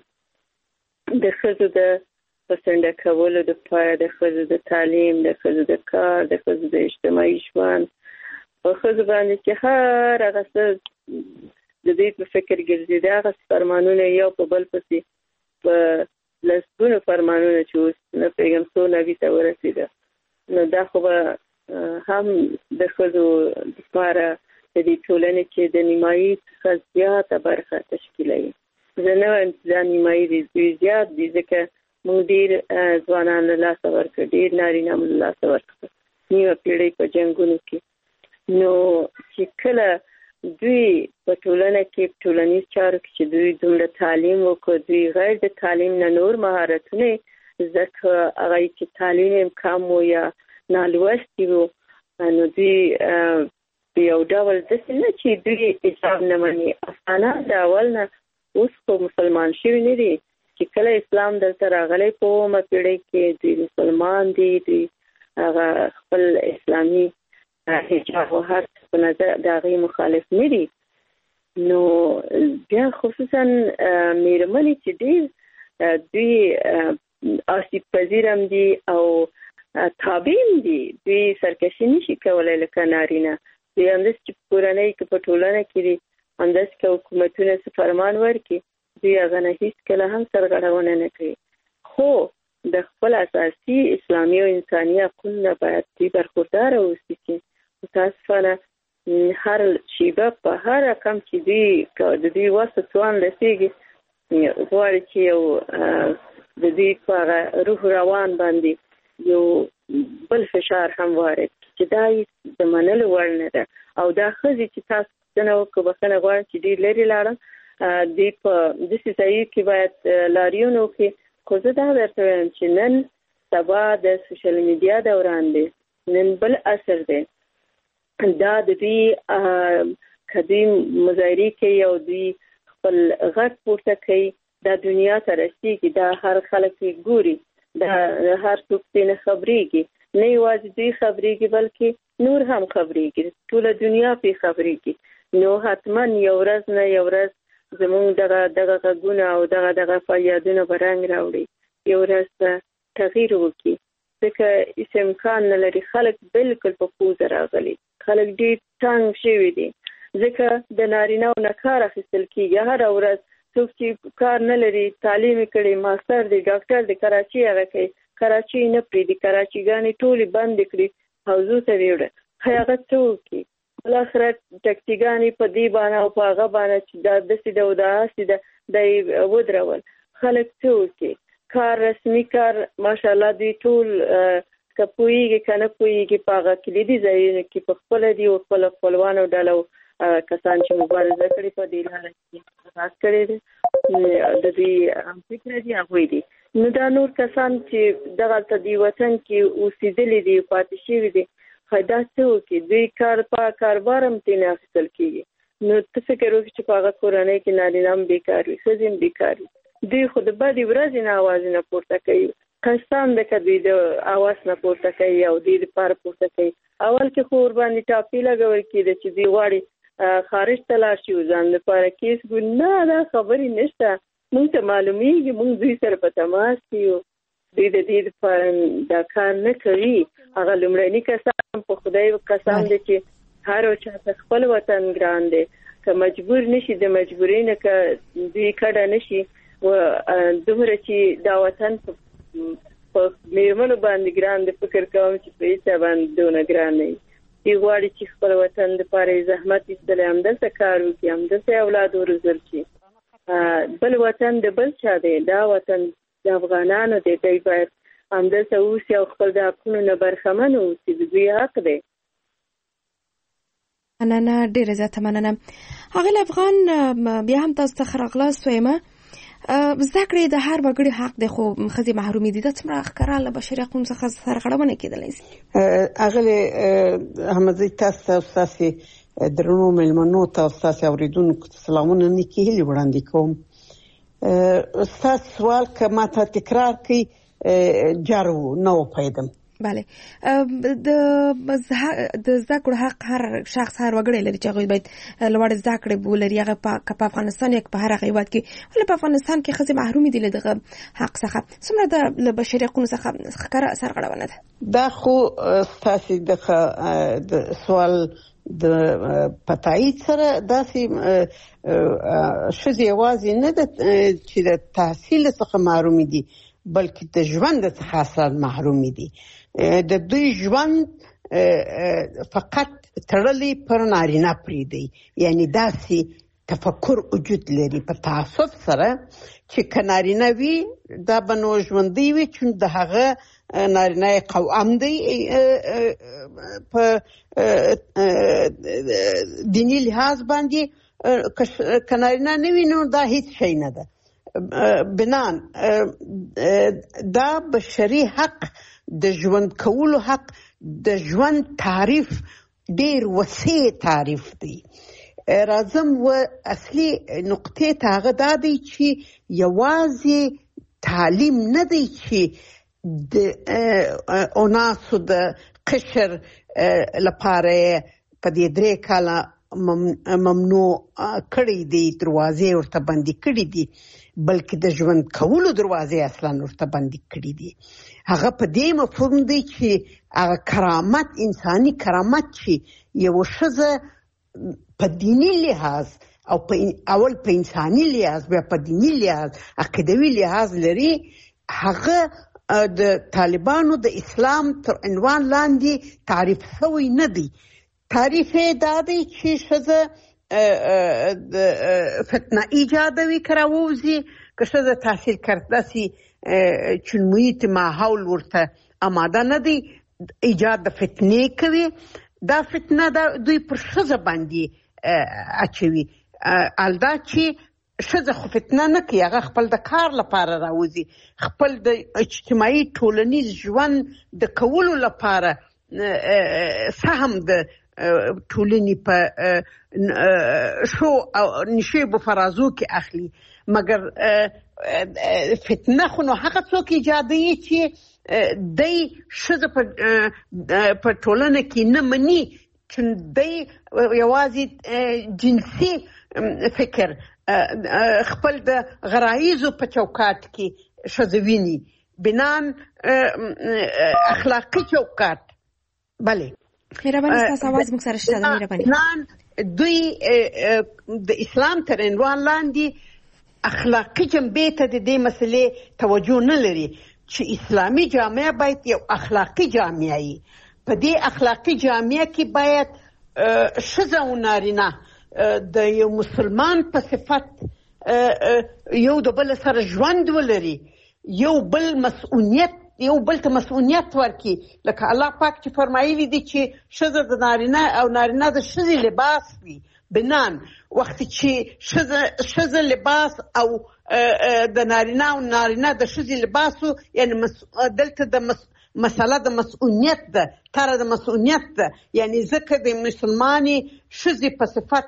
د ښځو د پسنده کولو دپاره د ښځو د تعلیم د ښځو د کار د ښځو د اجتماعي ژوند په ښځو باندې چې هر هغه څه د دې په فکر ګرځي د هغه فرمانونه یو په بل پسې په لسګونو فرمانونه چې اوس نه پوهېږم څو نوي ته ورسېده نو دا خو به هم د ښځو لپاره د دې ټولنې چې د نیمایي څخه زیاته برخه تشکیلوي زه نه وایم چې دا نیمایي دي دوی زیات دي ځکه موږ ډېر ځوانان له لاسه ورکړه ډېر نارینه مو له لاسه ورکړه نیمه پېړۍ په جنګونو کې نو چې کله دوی په ټولنه کې ټولنیز چارو کې چې دوی دومره تعلیم وکړ دوی غیر د تعلیم نه نور مهارتونه زده کړه هغه چې تعلیم یې کم و یا نالوستي وو نو دوی یو ډول داسې نه چې دوی حجاب نه مني افغانان د اول نه اوس خو مسلمان شوي نه دي چې کله اسلام دلته راغلی په اومه پېړۍ کې دوی مسلمان دي دوی هغه خپل اسلامي حجاب او هر څه په نظر د هغې مخالف نه دي نو بیا خصوصا مېرمنې چې ډېر دوی آسیب پذیر هم دي او تابعین دي دوی سرکشي نشي کولی لکه نارینه دوی همداسې چې په کورنۍ کې په ټولنه کې دي همداسې که حکومتونه څه فرمان ورکړي دوی هغه نه هېڅکله هم سرغړونه نه کوي خو د خپل اساسي اسلامي او انساني حقونو باید دوی برخورداره اوسي چې متاسفانه هر شیبه په هر رقم چې دوی د دوی وسه توان رسېږي غواړي چې یو د دوی په روح روان باندې یو بل فشار هم وارد چې دا د منلو وړ نه ده او دا ښځې چې تاسو پوښتنه وکړو بخښنه غواړم چې ډېر لرې لاړم دوی په داسې ځایو کې باید لاریون وکړي خو زه دا درته وایم چې نن سبا د سوشل میډیا دوران دی نن بل عصر دی دا د دوی که دوی مظاهرې کوي او دوی خپل غږ پورته کوي دا دنیا ته رسېږي دا هر خلک یې ګوري دا هر څوک پرې نه خبرېږي نه یوازې دوی خبرېږي بلکې نور هم خبرېږي ټوله دنیا پرې خبرېږي نو حتما یو ورځ نه یو ورځ زموږ دغه غږونه او دغه فریادونه به رنګ راوړي یو ورځ به تغییر وکړي ځکه هېڅ امکان نه لري خلک بلکل په پوزه راغلي خلک ډېر تنګ شوي دي ځکه د نارینهو نه کار اخیستل کېږي هره ورځ څوک چې کار نه لري تعلیم یې کړی ماستر دی ډاکټر دی کراچي هغه کوي کراچي نه پرېږدي کراچيګانې ټولې بندې کړي حوزو ته یې وړه هغه څه وکړي بالاخره ټکسیګانې په دې باندې او په هغه باندې چې دا داسې ده او دا هسې ده دا یې ودرول خلک څه وکړي کار رسمي کار ماشاءالله دوی ټول که پوهېږي که نه پوهېږي په هغه کلیدي ځایونو کې په خپله دي او خپله خپلوانو ډله کسان چې مبارزه کړې په دې لاره کې احساس کړی دی د دوی فکر دي هغوی دي نو دا نور کسان چې دغلته دې وطن کې اوسېدلي دي پاتې شوي دي خو دا څه وکړي دوی کاروبار هم ترې نه اخیستل کېږي نو ته فکر وکړي چې په هغه کورنۍ کې نارینه هم بیکار وي ښځې هم بیکار وي دوی خو د بدې ورځې نه اوازونه پورته کوي قسم ده که دوی د اواز نه پورته کوي او دوی دپاره پورته کوي اول کې خو ورباندې ټاپې لګول کېده چې دوی غواړي خارج ته لاړ شي ځان لپاره کیس ګون نه دا خبرې نشته موږ ته معلومیږي موږ دوی سره په تماس کې یو دوی د دې لپاره دا کار نه کوي هغه لومړني کسان په خدای قسم دی چې هر چا ته خپل وطن ګران دی که مجبور نشي د مجبورۍ نه که دوی کډه نشي و دومره چې دا وطن په میرمنو باندې ګران دی فکر کوم چې په هېڅ باندې دونه ګران نه وي دی غواړي چې خپل وطن لپاره زحمت ایستلی همدلته کار وکړي همدلته اولاد وروزل شي بل وطن د بل چا دی دا وطن د افغانانو دی دوی باید همدلته اوسي او خپل د حقونو نه برخمن اوسي د دوی حق دی مننه ډیره زیاته مننه هغه افغان بیا هم تاسو ته راغلاست وایم زده کړې د هر وګړي حق دی خو ښځې محرومې دي دا څومره ښکاره له بشري حقونو څخه سرغړونه کېدلی شي اغلې احمدزي تاسو او ستاسې درنو مېلمنو ته او ستاسې اورېدونکو ته سلامونه نیکې هیلې وړاندې کوم ستاسو سوال که ما ته تکرار کړئ جار نه وپوهېدم بله د زده کړو حق هر شخص هر وګړی لري چې هغوی باید لوړې زده کړې ولري هغه په افغانستان یا په هر هغه هېواد کې ولې په افغانستان کې ښځې محرومې دي له دغه حق څخه څومره له بشري حقونو څخه ښکاره سرغړونه ده دا خو ستاسې د سوال د پتایید سره داسې ښځې یوازې نه ده چې د تحصیل څخه محرومې دي بلکې د ژوند څخه اصلا محرومې دي د دوی ژوند فقط تړلی پر نارینه پرېږدي یعنی داسې تفکر وجود لري په تعصب سره چې که نارینه وي دا به نو ژوندی وي چون د هغه نارینه قوام دی په دیني لحاظ باندې که نارینه نه وي نو دا هیڅ شی نه ده بنان دا بشري حق د ژوند کولو حق د ژوند تعریف ډیر وسیع تعریف دی راځم و اصلي نقطې ته هغه دا دی چې یوازې تعلیم نه دی چې د اوناسو د قشر لپاره په دې 3 کاله ممنوع کړی دی دروازې ورته بندي کړی دي بلکې د ژوند کولو دروازې اصلا ورته بندي کړی دي هغه په دې مفهوم دی چې هغه کرامت انساني کرامت چې یو ښځه په دینی لحاظ او اول په انساني لحاظ بیا په دینی لحاظ عقیدوي لحاظ لري هغه د طالبانو د اسلام تر عنوان لاندې تعریف شوی نه دی تعریف دا دی چې ښځه فتنه ایجادوي که راووځي که ښځه تحصیل کرده سي چون محیط ماحول ورته آماده نه دی ایجاد د فتنې کوي دا فتنه دوی پر ښځه باندې اچوي الدا چې ښځه خو فتنه نه کوي هغه خپل د کار لپاره راوځي خپل د اجتماعي ټولنیز ژوند د کولو لپاره سهم د ټولنې په شو او نشیب فرازو کې اخلي مګر فتنه خو نو هغه څوک ایجادوي چې دی ښځه په ټولنه کې نه مني چې دی یوازې جنسي فکر خپل د غرایزو په چوکاټ کې ښځه ویني بنان اخلاقي چوکاټ بله مهرباني ستاسو आवाज موږ سره شته مهرباني دوی د اسلام تر عنوان لاندې اخلاقي جنبې ته د دې مسلې توجه نه لري چې اسلامي جامعه باید یو اخلاقي جامعه وي په دې اخلاقي جامعه کې باید ښځه او نارینه د یو مسلمان په صفت یو د بل سره ژوند ولري یو بل ته مسؤلیت ورکړي لکه الله پاک چې فرمایلی دی چې ښځه د نارینه او نارینه د ښځې لباس وي بنان وخت چې ښځه لباس او د نارینه او نارینه د ښځې لباس یعنی دلته د مسله د مسؤلیت ده تر د مسؤلیت ده یعنی ځکه د مسلمانې ښځې په صفت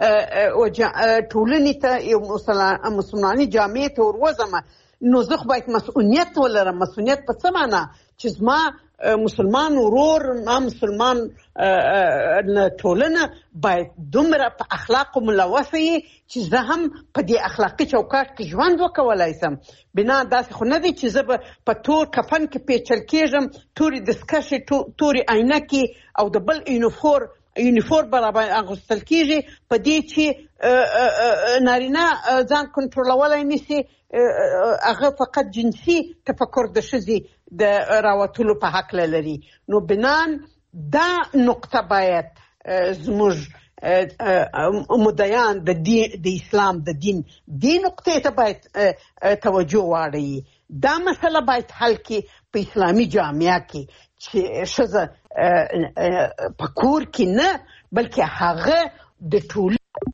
ټولنې ته یو مسلمانې جامعې ته وروځم نو زه خو باید مسؤلیت ولرم مسؤلیت په څه معنا چې زما مسلمان ورور ما مسلمان ټولنه باید دومره په اخلاقو ملوثه وي چې زه هم په دې اخلاقي چوکاټ کې ژوند وکولی شم بنا داسې خو نه دی چې زه به په تور کفن کې پیچل کېږم تورې دستکشې تورې عینکې او د بل یونیفورم برابر اغوستل کېږي په دې چې نارینه ځان کنټرولولی نشي هغه فقط جنسي تفکر د ښځې د راوتلو په حق لري نو بنان دا نقطه باید زموږ مدعیان د اسلام د دین دې نقطې ته باید توجه واړوي. دا مسله باید حل کړي په اسلامي جامعه کې چې ښځه په کور کې نه بلکې هغه د ټول.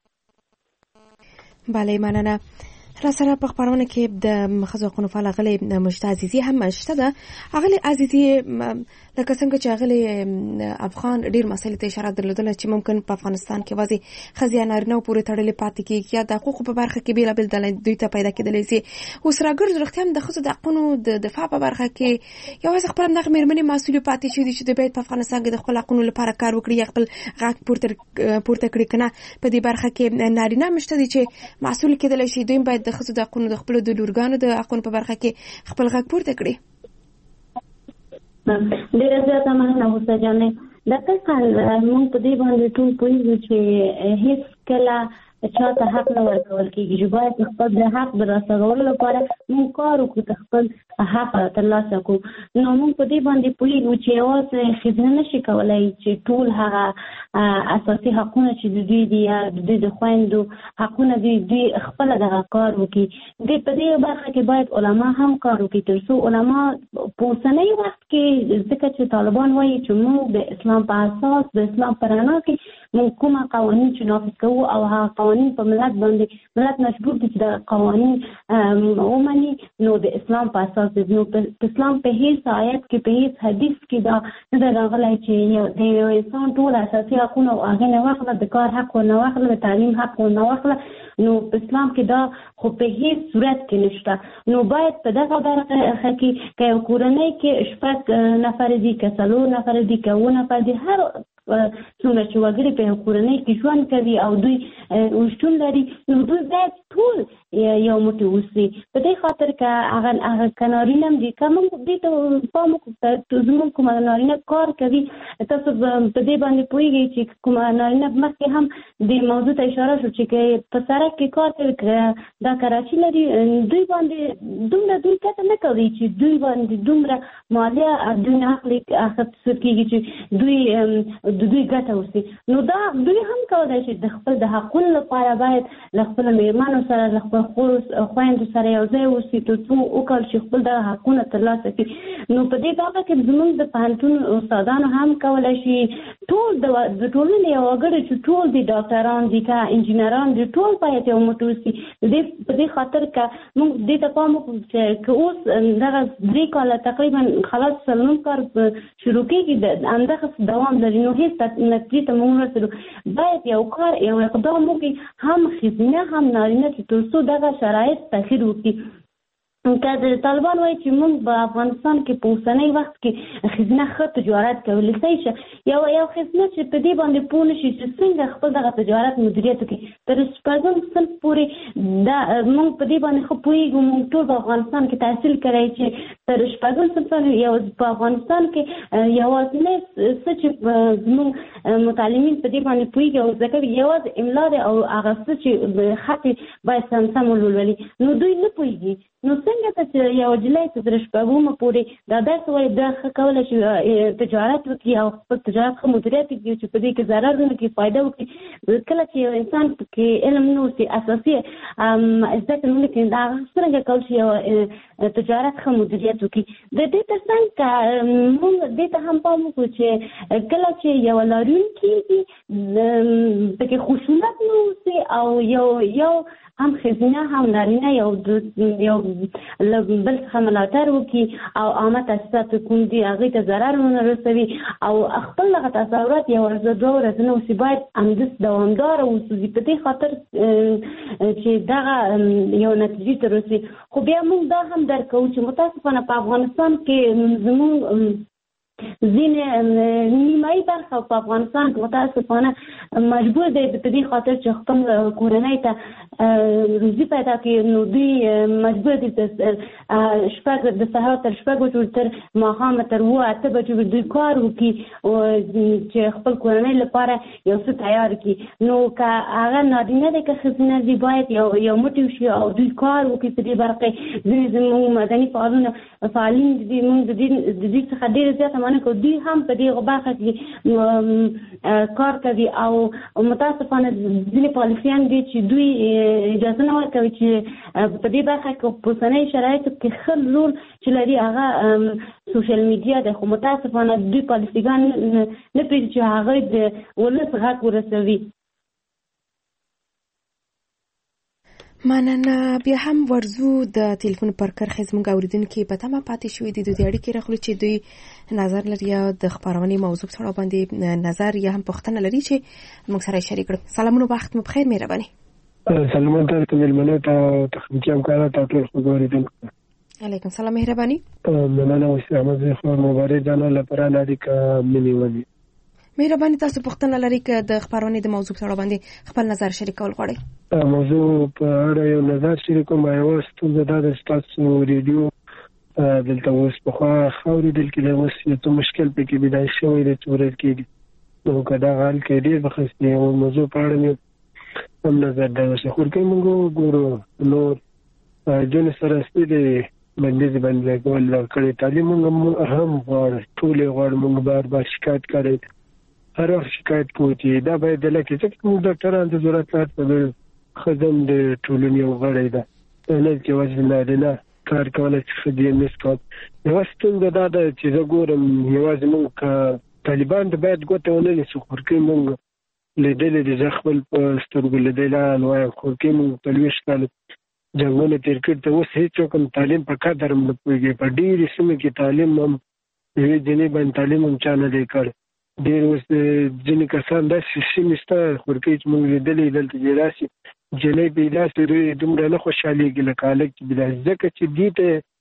بله مننه. را سره په خبرونه کې د ښځو حقوقو فعال غلي مجده عزیزي هم شته ده. غلي عزیزي لکه څنګه چې غلي افغان ډیر مسایل ته اشاره درلودله چې ممکن په افغانستان کې وځي خزي نارینه پورې تړلې پاتې کیږي یا د حقوقو په برخه کې بیلابل دوی ته پیدا کېدلی شي. اوس راګرځ رښتیا هم د ښځو د حقونو د دفاع په برخه کې یوازې خپل دغه مېرمنې مسؤلیت پاتې شي چې د بیت په افغانستان کې د خپل حقونو لپاره کار وکړي یا خپل غږ پورته کړي کنه. په دې برخه کې نارینه مشته دي چې مسؤل کېدلی شي. دوی باید د ښځو د حقونو د خپل د لورګانو د حقونو په برخه کې خپل غږ پورته کړي. ډیره زیاته مننه اوسه جانې. دقیقاً موږ په دې باندې ټول پوهیږو چې هیڅ کله چاته حق نه ورکول کېږي چې باید خپل د حق د رسولو لپاره موږ کار وکړو چې خپل حق ترلاسه کړو. نو موږ په دې باندې پوهیږو چې یوازې ښځینه نشي کولی چې ټول هغه اساسي حقونه چې د دوی دي یا د دوی د خویندو حقونه دي دوی خپله دغه کار وکړي. په دې برخه کې باید علما هم کار وکړي تر څو علما په اوسنۍ وخت کې ځکه چې طالبان وایي چې موږ د اسلام په اساس د اسلام په رڼا کې موږ کومه قوانین چې نافذ کوو او هغه قوانین په ملت باندې ملت مجبور دي چې د قوانین ومني. نو د اسلام په اساس نو په اسلام په هیڅ آیت کې په هیڅ حدیث کې دا نه راغلی چې د یو انسان ټول اساسي حقونه او هغه نه واخله د کار حق نه واخله د تعلیم حق نه واخله. نو په اسلام کې دا خو په هیڅ صورت کې نشته. نو باید په دغه برخه کې که یو کورنۍ کې 6 نفر دي که 4 نفر دي که 7 نفر دي هر څومره چې وګړي په کورنۍ کې ژوند کوي او دوی وشتون لري نو دوی باید ټول یو موټی اوسي. په دې خاطر که هغه کنارینه هم دي که موږ دې ته پام وکړو زموږ کومه نارینه کار کوي تاسو په دې باندې پوهیږئ چې کومه نارینه مخکې هم د موضوع ته اشاره شو چې په سړک کې کار کوي دا کراچي لري دوی باندې دومره دوی کته نه کوي چې دوی باندې دومره مالیه دوی نه اخیستل کېږي چې دوی ګټه وسی. نو دا دوی هم کولای شي د خپل د حقونو لپاره باید له خپل میرمنو سره له خپل خویندو سره یو ځای وسی تر څو وکړي چې خپل د حقونو ترلاسه کړي. نو په دې برخه کې زموږ د پوهنتون استادانو هم کولای شي ټول د ټولنې یو وګړي چې ټول دي ډاکټران دي که انجینران دي ټول باید یو موټی وسی. په دې خاطر که موږ دې ته پام وکړو چې اوس دغه 3 کاله تقریبا خلاص سلمون کار شروع کېږي همدغه دوام لري. نو هیڅ نتیجې ته موږ رسېدو باید یو کار یو اقدام وکړي هم ښځینه هم نارینه چې تر څو دغه شرایط تغییر وکړي. که د طالبان وایي چې موږ په افغانستان کې په اوسنۍ وخت کې ښځینه ښه تجارت کولی شي یو ښځینه چې په دې باندې پوه نه شي چې څنګه خپل دغه تجارت مدیریت وکړي تر 6 صنف پورې دا موږ په دې باندې ښه پوهېږو. موږ ټول په افغانستان کې تحصیل کړی چې تر 6 صنف یو په افغانستان کې یوازینی څه چې زموږ متعلمین په دې باندې پوهېږي او زده کوي یوازې املا دی او هغه څه چې خط باید سم ولولي. نو دوی نه پوهېږي. نو څنګه ته چې یو جلای ته تر 6 پورې دا داسې وایي دا ښه کولی شي تجارت وکړي او خپل تجارت ښه مدیریت وکړي چې په دې کې ضرر ونه کړي فایده وکړي. کله چې یو انسان کې علم نه اوسي اساسي زده کړه نه کوي دا څنګه کولی شي یو تجارت ښه مدیریت وکړي. د دې تر څنګ موږ دې ته هم پام وکړو چې کله چې یو لارونکي پکې خشونت نه اوسي او یو هم ښځینه هم نارینه یو بل څخه ملاتړ وکړي او عامه تاسیسات کوم دي هغې ته ضرر ونه رسوي او خپل دغه تصورات یو ورځ 2 ورځې نه اوسي باید همداسې دوامداره اوسي په دې خاطر چې دغه یو نتیجې ته رسي. خو بیا موږ دا هم درک کوو چې متاسفانه په افغانستان کې زموږ ځینې نیمایي برخه په افغانستان کې متاسفانه مجبور دی په دې خاطر چې خپل کورنۍ ته روزي پیدا کړي نو دوی مجبور دي د سهار تر 6 بجو تر ماښامه تر 8 بجو دوی کار وکړي چې خپل کورنۍ لپاره یو څه تیار کړي. نو که هغه نارینه دی که ښځینه دی باید یو موټی شي او دوی کار وکړي په دې برخه کې. ځینې زموږ مدني فعالین دي موږ د دې څخه ډېره زیاته ونه کو دوی هم په دې برخه کې کار کوي او متاسفانه ځینې پالیسیان دي چې دوی اجازه نه ورکوي چې په دې برخه کې په اوسنۍ شرایطو کې ښه رول چې لري هغه سوشل میډیا ده، خو متاسفانه دوی پالیسیګان نه پرېږدي چې هغه د ولس غږ ورسوي. مننه. بیا هم ورزو د ټلیفون پر کرخه زموږ اوریدونکو په تمه پاتې شوې دي د اړیکې راخلو چې دوی نظر لري یا د خبرونې موضوع سره باندې نظر یا هم پوښتنه لري چې موږ سره شریک کړو. سلامونه، وخت مو بخیر، مهرباني. سلام ته ملمنو ته تخنیکی همکارانو ته ټول خوږوریدونکو. علیکم سلام، مهرباني. مننه اوسه احمد خو مبارک جان لپاره نادیکا مليونی. مهرباني تاسو پوښتنه لري چې د خبرونې د موضوع سره باندې خپل نظر شریکول غواړئ؟ موضوع په اړه یو نظر شریکوم. یو ستونزه ده د تاسو ریډیو دلته اوس په خوا خوري دل کې له اوس ته مشکل پکې بدای شوی د تورل کې نو کدا حال کې ډیر بخښنه یو موضوع په اړه هم نظر ده چې خورکې موږ ګورو نو جن سره ستې باندې باندې کول کړي تعلیم موږ هم ټول غواړو موږ بار شکایت کړي هر وخت شکایت کوي چې دا باید لکه چې موږ ډاکټرانو ته ضرورت لري خدم د ټولنې وغړی ده نه چې وځي نه کار کولای چې خدي مسکو یو ستونزه ده چې زه ګورم یوازې موږ طالبان د باید ګوته ونه نیسو خورکې موږ لیدلې د خپل په سترګو لیدل نو خورکې موږ په لويش کال جنګونه تیر کړ ته اوس هیڅ کوم تعلیم په قدر نه پوهیږي په ډېر سیمه کې تعلیم هم یوه ځینې باندې تعلیم هم چانه دی کړ ډېر اوس ځینې کسان داسې سیمسته خورکې چې موږ لیدلې دلته جراسي جنې پیدا سره دومره نه خوشاليږي لکه الک بلا ځکه چې دې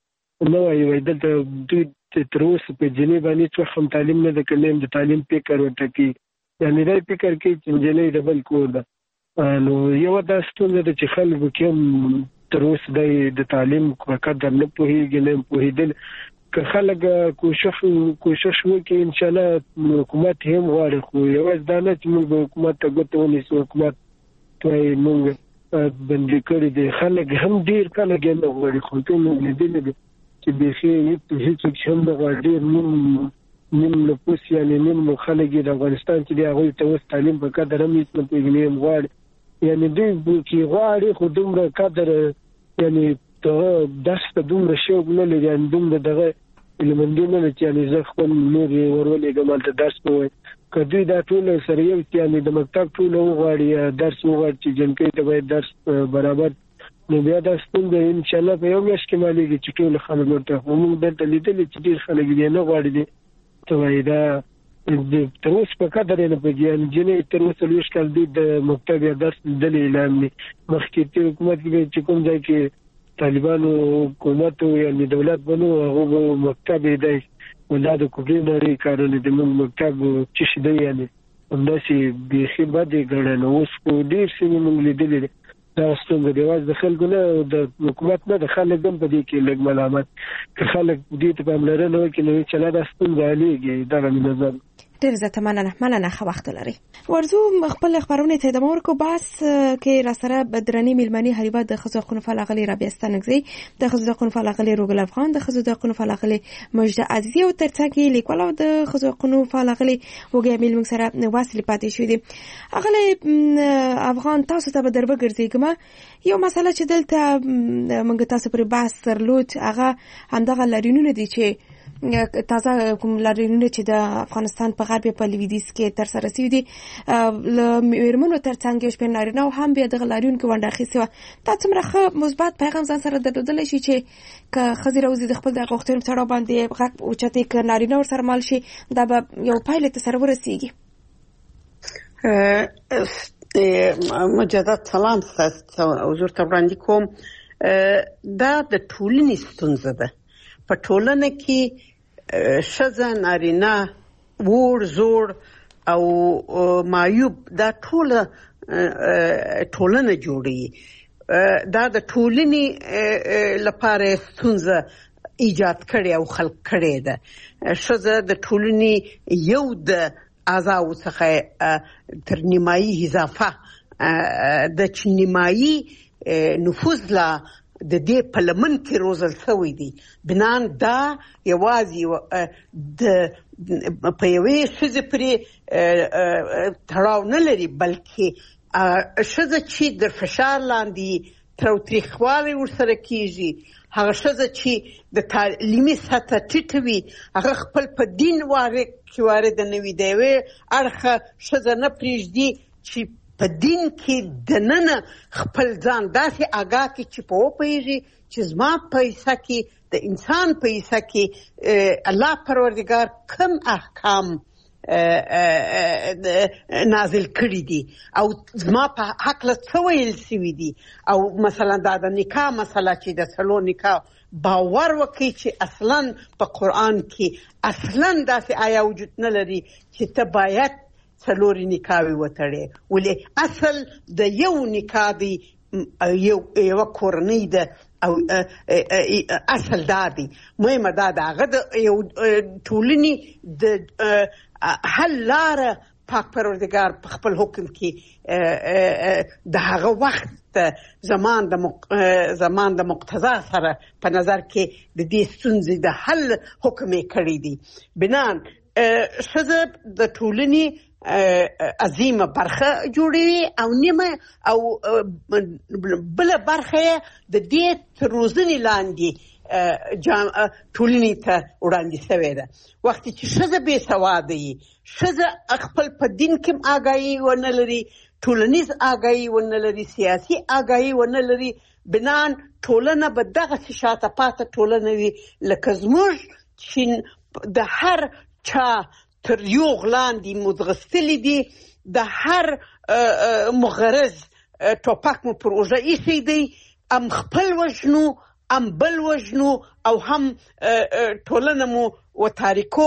ته نو وایي دلته دوی تر اوسه په جنې باندې څو هم تعلیم نه کړي د تعلیم فکر ورته کوي یعنی دا فکر کوي چې جنې ډبل کور ده نو یو د ستونزه د چې خلکو کې تر اوسه د تعلیم په قدر نه پوهیږي نه پوهیدل که خلک کوشش وکړي ان شاء الله حکومت هم غواړي خو یوازې دا نه چې موږ حکومت ته ګوته ونیسو حکومت ته موږ بندي کړی دي خلک هم ډیر کله ګنه غواړي خو ته موږ لیدل چې به هیڅ هم نه غواړي نیم له پوس یعنی نیم خلک د افغانستان چې دی هغه ته اوس تعلیم په قدر هم هیڅ نه پیژني غواړي یعنی دوی چې غواړي خو دومره قدر یعنی ته داسته دومره شوق نه لري یعنی دومره دغه علمندونه چې یعنی زه خپل نور ورولې ګمال ته درس کوي کدی دا ټول سره یو یعنی د مکتب ټول وغواړي درس وغواړي چې جنکې ته باید درس برابر نو بیا دا ستونزه ان شاء الله په یو میاشت کې مالي چې ټول خلک ورته موږ دلته لیدل چې ډیر خلک دې نه غواړي دي ته وای دا تر اوسه په قدر نه پېږي جنې تر اوسه لويش کال دي د مکتب درس دلې اعلان دي مخکې ته حکومت کې چې کوم ځای کې طالبانو حکومت یعنی دولت بنو هغه مکتب دی ولادت کوبري لري کارونه د مکتب چې شي دی یعنی همداسې بيخي باندې ګڼنه اوس په ډیر څه موږ لیدل دا څنګه دی واز د خلکو نه د حکومت نه د خلک هم په دې کې لګ ملامت که خلک دې ته په ملرنه وکړي نو چې لا د ستونزه علیږي دا غو نظر ډېر زه مننه ښه وخت لري. ورزو خپل خبرونه ته د مور کو بس کې را سره بدرنی ملمنی هریبه د خزو خون فلغلی رابعه ستنګزی د خزو خون فلغلی روګل افغان د خزو خون فلغلی مجد عزیزی او ترڅنګ لیکوال او د خزو خون فلغلی وګیا مل موږ سره واسل پاتې شو دي اغله افغان تاسو ته به دربه ګرځي یو مسله چې دلته موږ تاسو پر بحث سرلوت هغه همدغه لرینونه دي چې تازه کوم لرینونه چې د افغانستان په غرب په لویدیځ کې تر سره شوی دي میرمنو ترڅنګ یو شپه نارینه او هم بیا د لرین کې ونده خېسه تا څومره مثبت پیغام ځان سره درلودل شي چې که خزر اوزي د خپل د غوښتنې سره باندې غږ او چته ک نارینه ور سره مال شي دا به یو پایله ته سره ورسیږي. مجدد سلام تاسو حضور ته وړاندې کوم دا د ټولنې ستونزه ده په ټولنه کې ښځه نارینه وړ زوړ او معیوب دا ټولنه جوړي دا د ټولنې لپاره ستونزه ایجاد کړي او خلق کړي ده ښځه د ټولنې یو د اعضاء څخه تر نیمایي اضافه د نیمایي نفوذ لا د دې په لمن کې روزل شوی دی. بنان دا یوازې په یوې ښځې پورې تړاو نه لري، بلکې ښځه چې د فشار لاندې تاوتریخوالی ورسره کېږي، هغه ښځه چې د تعلیمي سطحه ټیټه وي، هغه خپل په دین کې وارده نه وي، د یوې اړخه ښځه نه پرېږدي چې په دین کې دننه خپل ځان داسې آګاه کړي چې په وپوهېږي چې زما په حصه کې د انسان په حصه کې الله پروردګار کوم احکام نازل کړي دي او زما په هکله څه ویل شوي دي. او مثلا دا د نکاح مسله چې د څلو نکاح باور وکړي چې اصلا په قرآن کې اصلا داسې آیا وجود نه لري چې ته باید څلورې نکاحوې وتړې، ولې اصل د یو نکاح دی، یوه کورنۍ ده او اصل دا دی. مهمه دا د هغه د یو ټولنې د حل لاره پاک پروردګار په خپل حکم کې د هغه وخت زمان د مقتضا سره په نظر کې د دې ستونزې د حل حکم یې کړی دی. بنان ښځه د ټولنې عظیمه برخه جوړوي او نیمه او بله برخه د دې تر روزنې لاندې ټولنې ته وړاندې شوې ده. وختي چې ښځه بې سواده وي، ښځه خپل په دین کې آګاهي ونه لري، ټولنیز آګاهي ونه لري، سیاسي آګاهي ونه لري، بنان ټولنه به دغسې شاته پاته ټولنه وي لکه زموږ چې د هر چا تر یو غلاندې مدغستلی دي، د هر مغرض ټوپک مو پر اوږه ایښی دی، ام خپل وژنو ام بل وژنو او هم ټولنه مو و تاریکو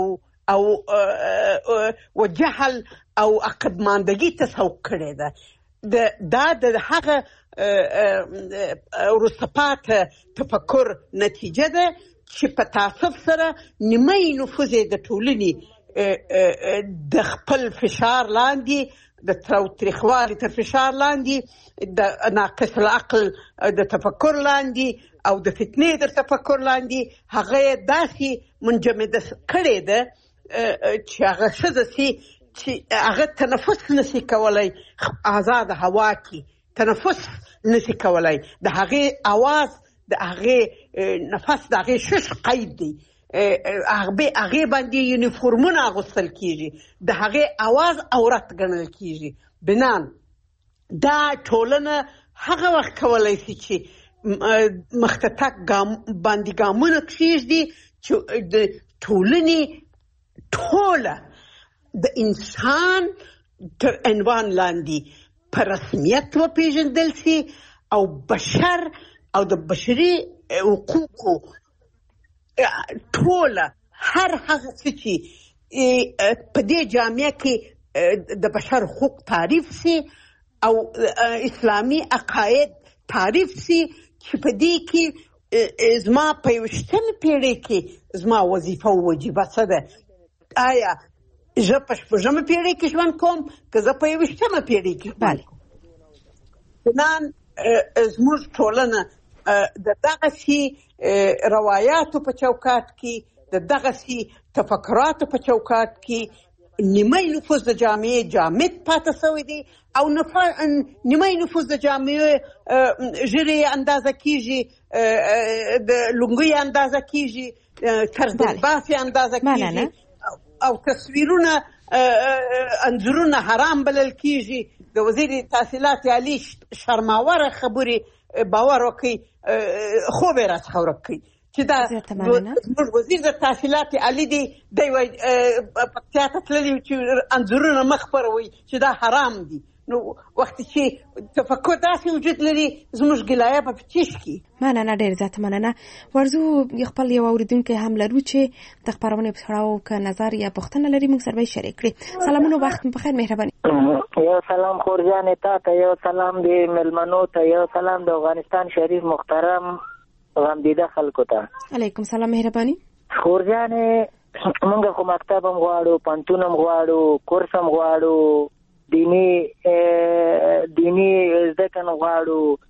او جهل او عقبماندگی تسوق کړې ده. دا د هغه وروسته پاته تفکر نتیجه ده چې په تعصب سره نیمه نفوذ د ټولنې د خپل فشار لاندې، د تاوتریخوالي تر فشار لاندې، د ناقص العقل د تفکر لاندې او د فتنې در تفکر لاندې هغه یې داسې منجمده کړې ده چې هغه ښځه چې هغه تنفس نشي کولی، آزاد هوا کې تنفس نشي کولی، د هغې اواز د هغې نفس د هغې شش قید دی، هغې باندې یونیفورمونه اغوستل کېږي، د هغې اواز عورت ګڼل کېږي. بنان دا ټولنه هغه وخت کولی شي چې مخته تګ باندې ګامونه کېږدي چې د ټولنې ټوله د انسان تر عنوان لاندې په رسمیت وپېژندل شي او بشر او د بشري حقوقو ټوله هر هغه څه چې په دې جامعه کې د بشر حقوق تعریف شي او اسلامي عقاید تعریف شي چې په دې کې زما په 21مې پیړۍ کې زما وظیفه او وجیبه څه ده؟ آیا زه په 6مه پیړۍ کې ژوند کوم که زه په 21مه پیړۍ کې ژوند کوم؟ بنان زموږ ټولنه د دغسې روایاتو په چوکاټ کې، د دغسې تفکراتو په چوکاټ کې نیمه نفوذ د جامعې جامد پاته شوی دی او نیمه نفوذ د جامعې ژیرې اندازه کېږي، د لونګۍ اندازه کېږي، طرز لباس اندازه کېږي او تصویرونه انځورونه حرام بلل کېږي. د وزیر تحصیلات عالی شرماوره خبرې باور وکړئ خوب یې راڅخه ورک کړي چې دا زموږ وزیر د تحصیلات عالی دی وایي پکتیا ته تللي چې انځورونه مه خپروئ چې دا حرام دي. نو وختي چې تفکر داسې وجود لري زموږ ګلایه په تیش کې. مننه، ډېر زیاته مننه. ورزو خپل یو اوریدونکی هم لرو چې د خپرونې په تړاو که نظر یا پوښتنه لري موږ سره به شریک کړي. سلامونه، وخت مو بخیر، مهرباني. یو سلام خورجانې ته یو سلام د مېلمنو ته، یو سلام د افغانستان شریف محترم غمدیده خلکو ته. علیکم سلام، مهرباني. خورجانې موږ خو مکتب هم غواړو، پوهنتون هم غواړو، کورس هم غواړو، دینی زده کړه غواړو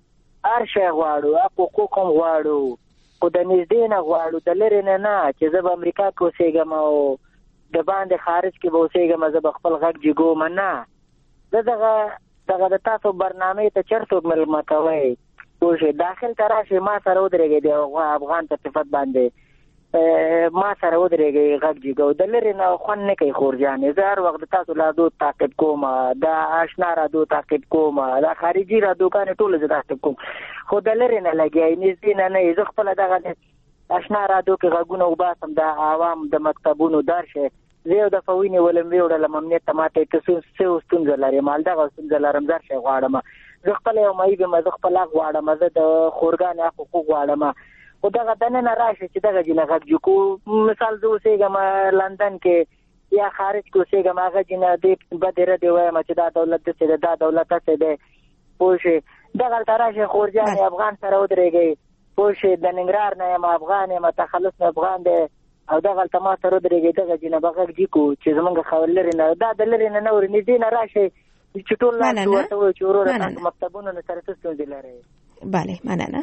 هر شی غواړو، حقوق هم غواړو، خو د نږدې نه غواړو، د لرې نه چې زه به امریکا کې اوسېږم او د باندې خارج کې به اوسېږم، زه به خپل غږ جګوم نه. زه دغه د تاسو برنامې ته چېرته مېلمه کوئ پوه شئ، داخل ته راشئ، ما سره ودرېږئ د افغان په صفت باندې ما سره ودرېږئ غږ جګو. د لرې نه خوند نه کوي خورجانې. زه هر وخت د تاسو رادیو تعقیب کوم، د آشنا رادیو تعقیب کوم، د خارجي رادیوګانې ټولې زه تعقیب کوم، خو د لرې نه لګیا نږدې نه. زه خپله دغه آشنا رادیو کې غږونه وباسم د عوام د مکتبونو درشه. زه یو دفعه ونیولم ویوړلم امنیت ته، ما ته څه ستونزه لري، همدغه ستونزه لرم، درشه غواړم. زه خپله یو معیب یم، زه خپل حق غواړم، زه د خورګانې حقوق غواړم. خو دغه دننه راشي چې دغه جینه غږ جوړو. مثال زه اوسېږم لندن کې یا خارج کې اوسېږم، هغه جینه دې بدې ردې وایم چې دا دولت داسې دی، دا دولت داسې دی پوه شئ. دغلته راشي خورجانې افغان سره ودرېږئ پوه شئ، د ننګرهار نه یم، افغان یم، تخلص نه افغان دی، او دغلته ما سره ودرېږئ، دغه جینه به غږ جګو چې زمونږ خبر لرې نه، دا د لرې نه نه ورې نږدې نه راشئ چې ټول لاس ورته وایي چې وروره تاسو مکتبونو نه سره څه ستونزې لرئ. بله مننه.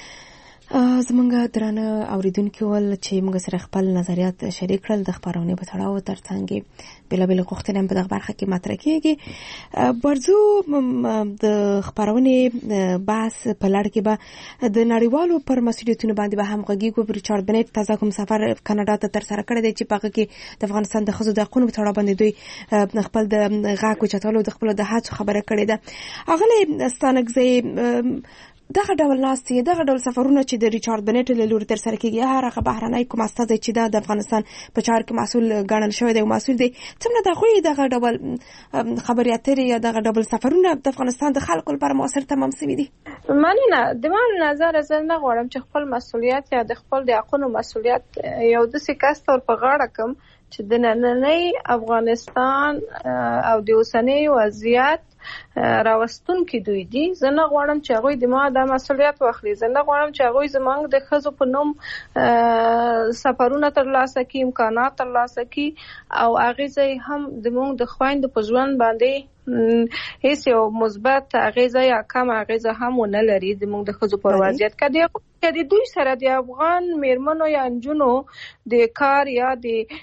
زمونږ درانه اوریدونکو ول چې موږ سره خپل نظریات شریک کړل د خبرونه په تړاو ترڅنګ بېلابېل غوښتنې په دغه برخه کې مطرح کیږي. برزو د خبرونه بحث په لړ کې به د نړیوالو پر مسؤلیتونو باندې به هم غږیږو. ریچارډ بنټ تازه کوم سفر کاناډا ته ترسره کړی دی چې په هغه کې د افغانستان د ښځو د حقوقو په تړاو باندې دوی خپل د غږ اوچتولو د خپل د هڅو خبره کړې ده. اغلی ستانکزی دغه ډول ناستي، دغه ډول سفرونه چې د ریچارډ بنټ له لوري ترسره کیږي، هغه بهرنۍ کوم استازی چې د افغانستان په چارو کې مسؤل ګڼل شوی دی او مسؤل دی، څومره دغه ډول خبرې اترې یا دغه ډول سفرونه د افغانستان د خلکو لپاره مؤثر تمام شوي دي؟ مننه. د ما نظر زه نه غواړم چې خپل مسؤلیت یا د خپل د حقوقو مسؤلیت یو داسې کس تور په غاړه کم چې د نننۍ افغانستان او د اوسنۍ وضعیت راوستون کې دوی دي. زه نه غواړم چې هغوی د ما د مسؤلیت واخلي. زه نه غواړم چې هغوی زموږ د ښځو په نوم سفرونه ترلاسه کړي، امکانات ترلاسه کړي او اغیزه هم زموږ د خویندو په ژوند باندې هیڅ یو مثبت اغیزه یا کم اغیزه هم ونه لري زموږ د ښځو پر وضعیت. که د دوی سره د افغان میرمنو یا نجونو د کار یا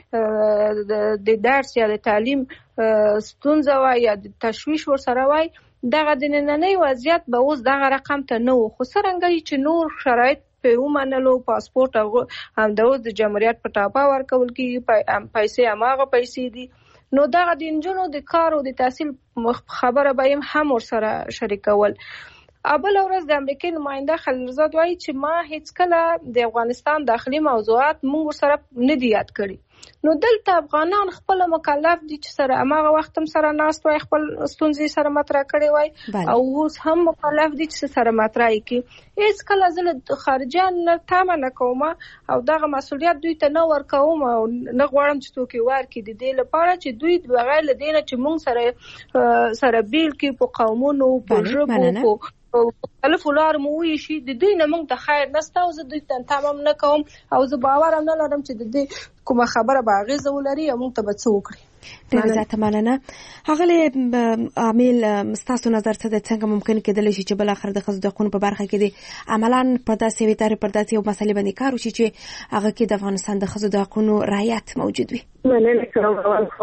د درس یا د تعلیم ستونزه وای یا د تشویش ورسره وای، دغه د نننۍ وضعیت به اوس دغه رقم ته نه و. خو څرنګه چې نور شرایط په ومنلو، پاسپورت هم د اوس د جمهوریت په ټاپه ورکول کېږي، پیسې هماغه پیسې دي، نو دغه د نجونو د کار او د تحصیل خبره به هم ورسره شریکول. بل ورځ د امریکای نماینده خلیلزاد وایي چې ما هیڅ کله د افغانستان داخلي موضوعات موږ سره نه دي یاد کړي. نو دلته افغانان خپل مکلف دي چې سره هغه وخت هم سره ناست وای، خپل ستونزې سره مطرح کړي وای او اوس هم مکلف دي چې سره مطرح کړي. هیڅ کله زه خارجيان نه تامه نه کوم او دغه مسؤلیت دوی ته نه ورکوم او نه غواړم چې څوک ورکړي د دې لپاره چې دوی بغیر له دې نه چې موږ سره بیل کې په قومونو په ژبو مختلف لار مو ویشي د دوی نه موږ ته خیر نشته او زه دوی ته تمام نه کوم او زه باور هم نه لرم چې د دې کومه خبره به اغیزه ولري او موږ ته به څه وکړي. ډېره زیاته مننه. هغه عامل ستاسو نظر څه د څنګه ممکن کېدلی شي چې بل اخر د ښځو د حقوقو په برخه کې د عملاً په داسې ویتاري پر داسې یو مسلې باندې کار وشي چې هغه کې د افغانستان د ښځو د حقوقو رعایت موجود وي؟ مننه کوم.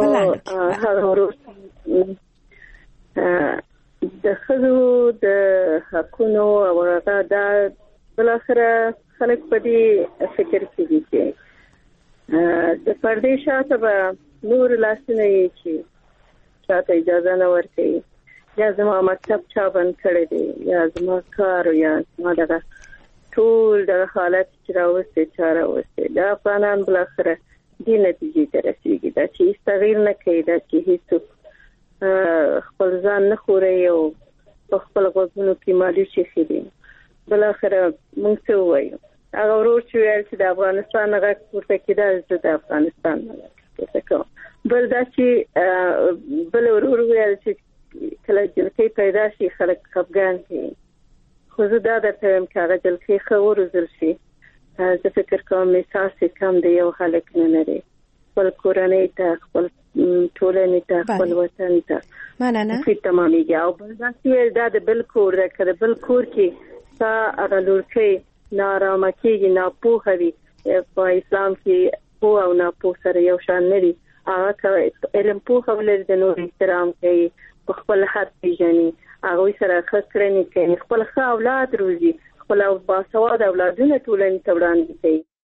د ښځو د حقونو او هغه دا بل اخر خلک په دې فکر کې دي چې د پردې شاته به نور لاسونه یې چې چاته اجازه نه ورکوي، یا زما مکتب چا بند کړی دی، یا زما کار یا زما دغه ټول دغه حالت چې راوستي چا راوستي. د افغانان بل اخر دې نتیجې ته رسېږي دا چې هیڅ تغییر نه کوي، دا چې هیڅوک خپل ځان نه خوري او په خپل غوږونو کې مالي شي خېدي. بل اخر موږ څه وایو؟ هغه ورور چې ویل چې د افغانستان غږ پورته کېدل، زه د افغانستان پورته کوم. بل دا چې بل ورور ویل چې کله جلکۍ پیدا شي خلک خفګان کوي، خو زه دا درته وایم چې هغه جلکۍ ښه وروزل شي، زه فکر کوم احساس یې کم دی، یو هلک نه لري، خپل کورنۍ ته، خپل ټولنې ته، خپل وطن ته مننه چې تمامېږي. او بل دا چې دا د بل کور ده، که د بل کور کې کا اغلورکې نارامه کېږي ناپوهه وي په اسلام کې پوه او ناپوه سره یو شان نه دي هغه علم پوهه ولري د نور احترام کوي په خپل حد پیژني هغه سره خکرنی کوي خپل ښه اولاد روزي خپل باسواده اولادونه ټولنې ته وړاندې کوي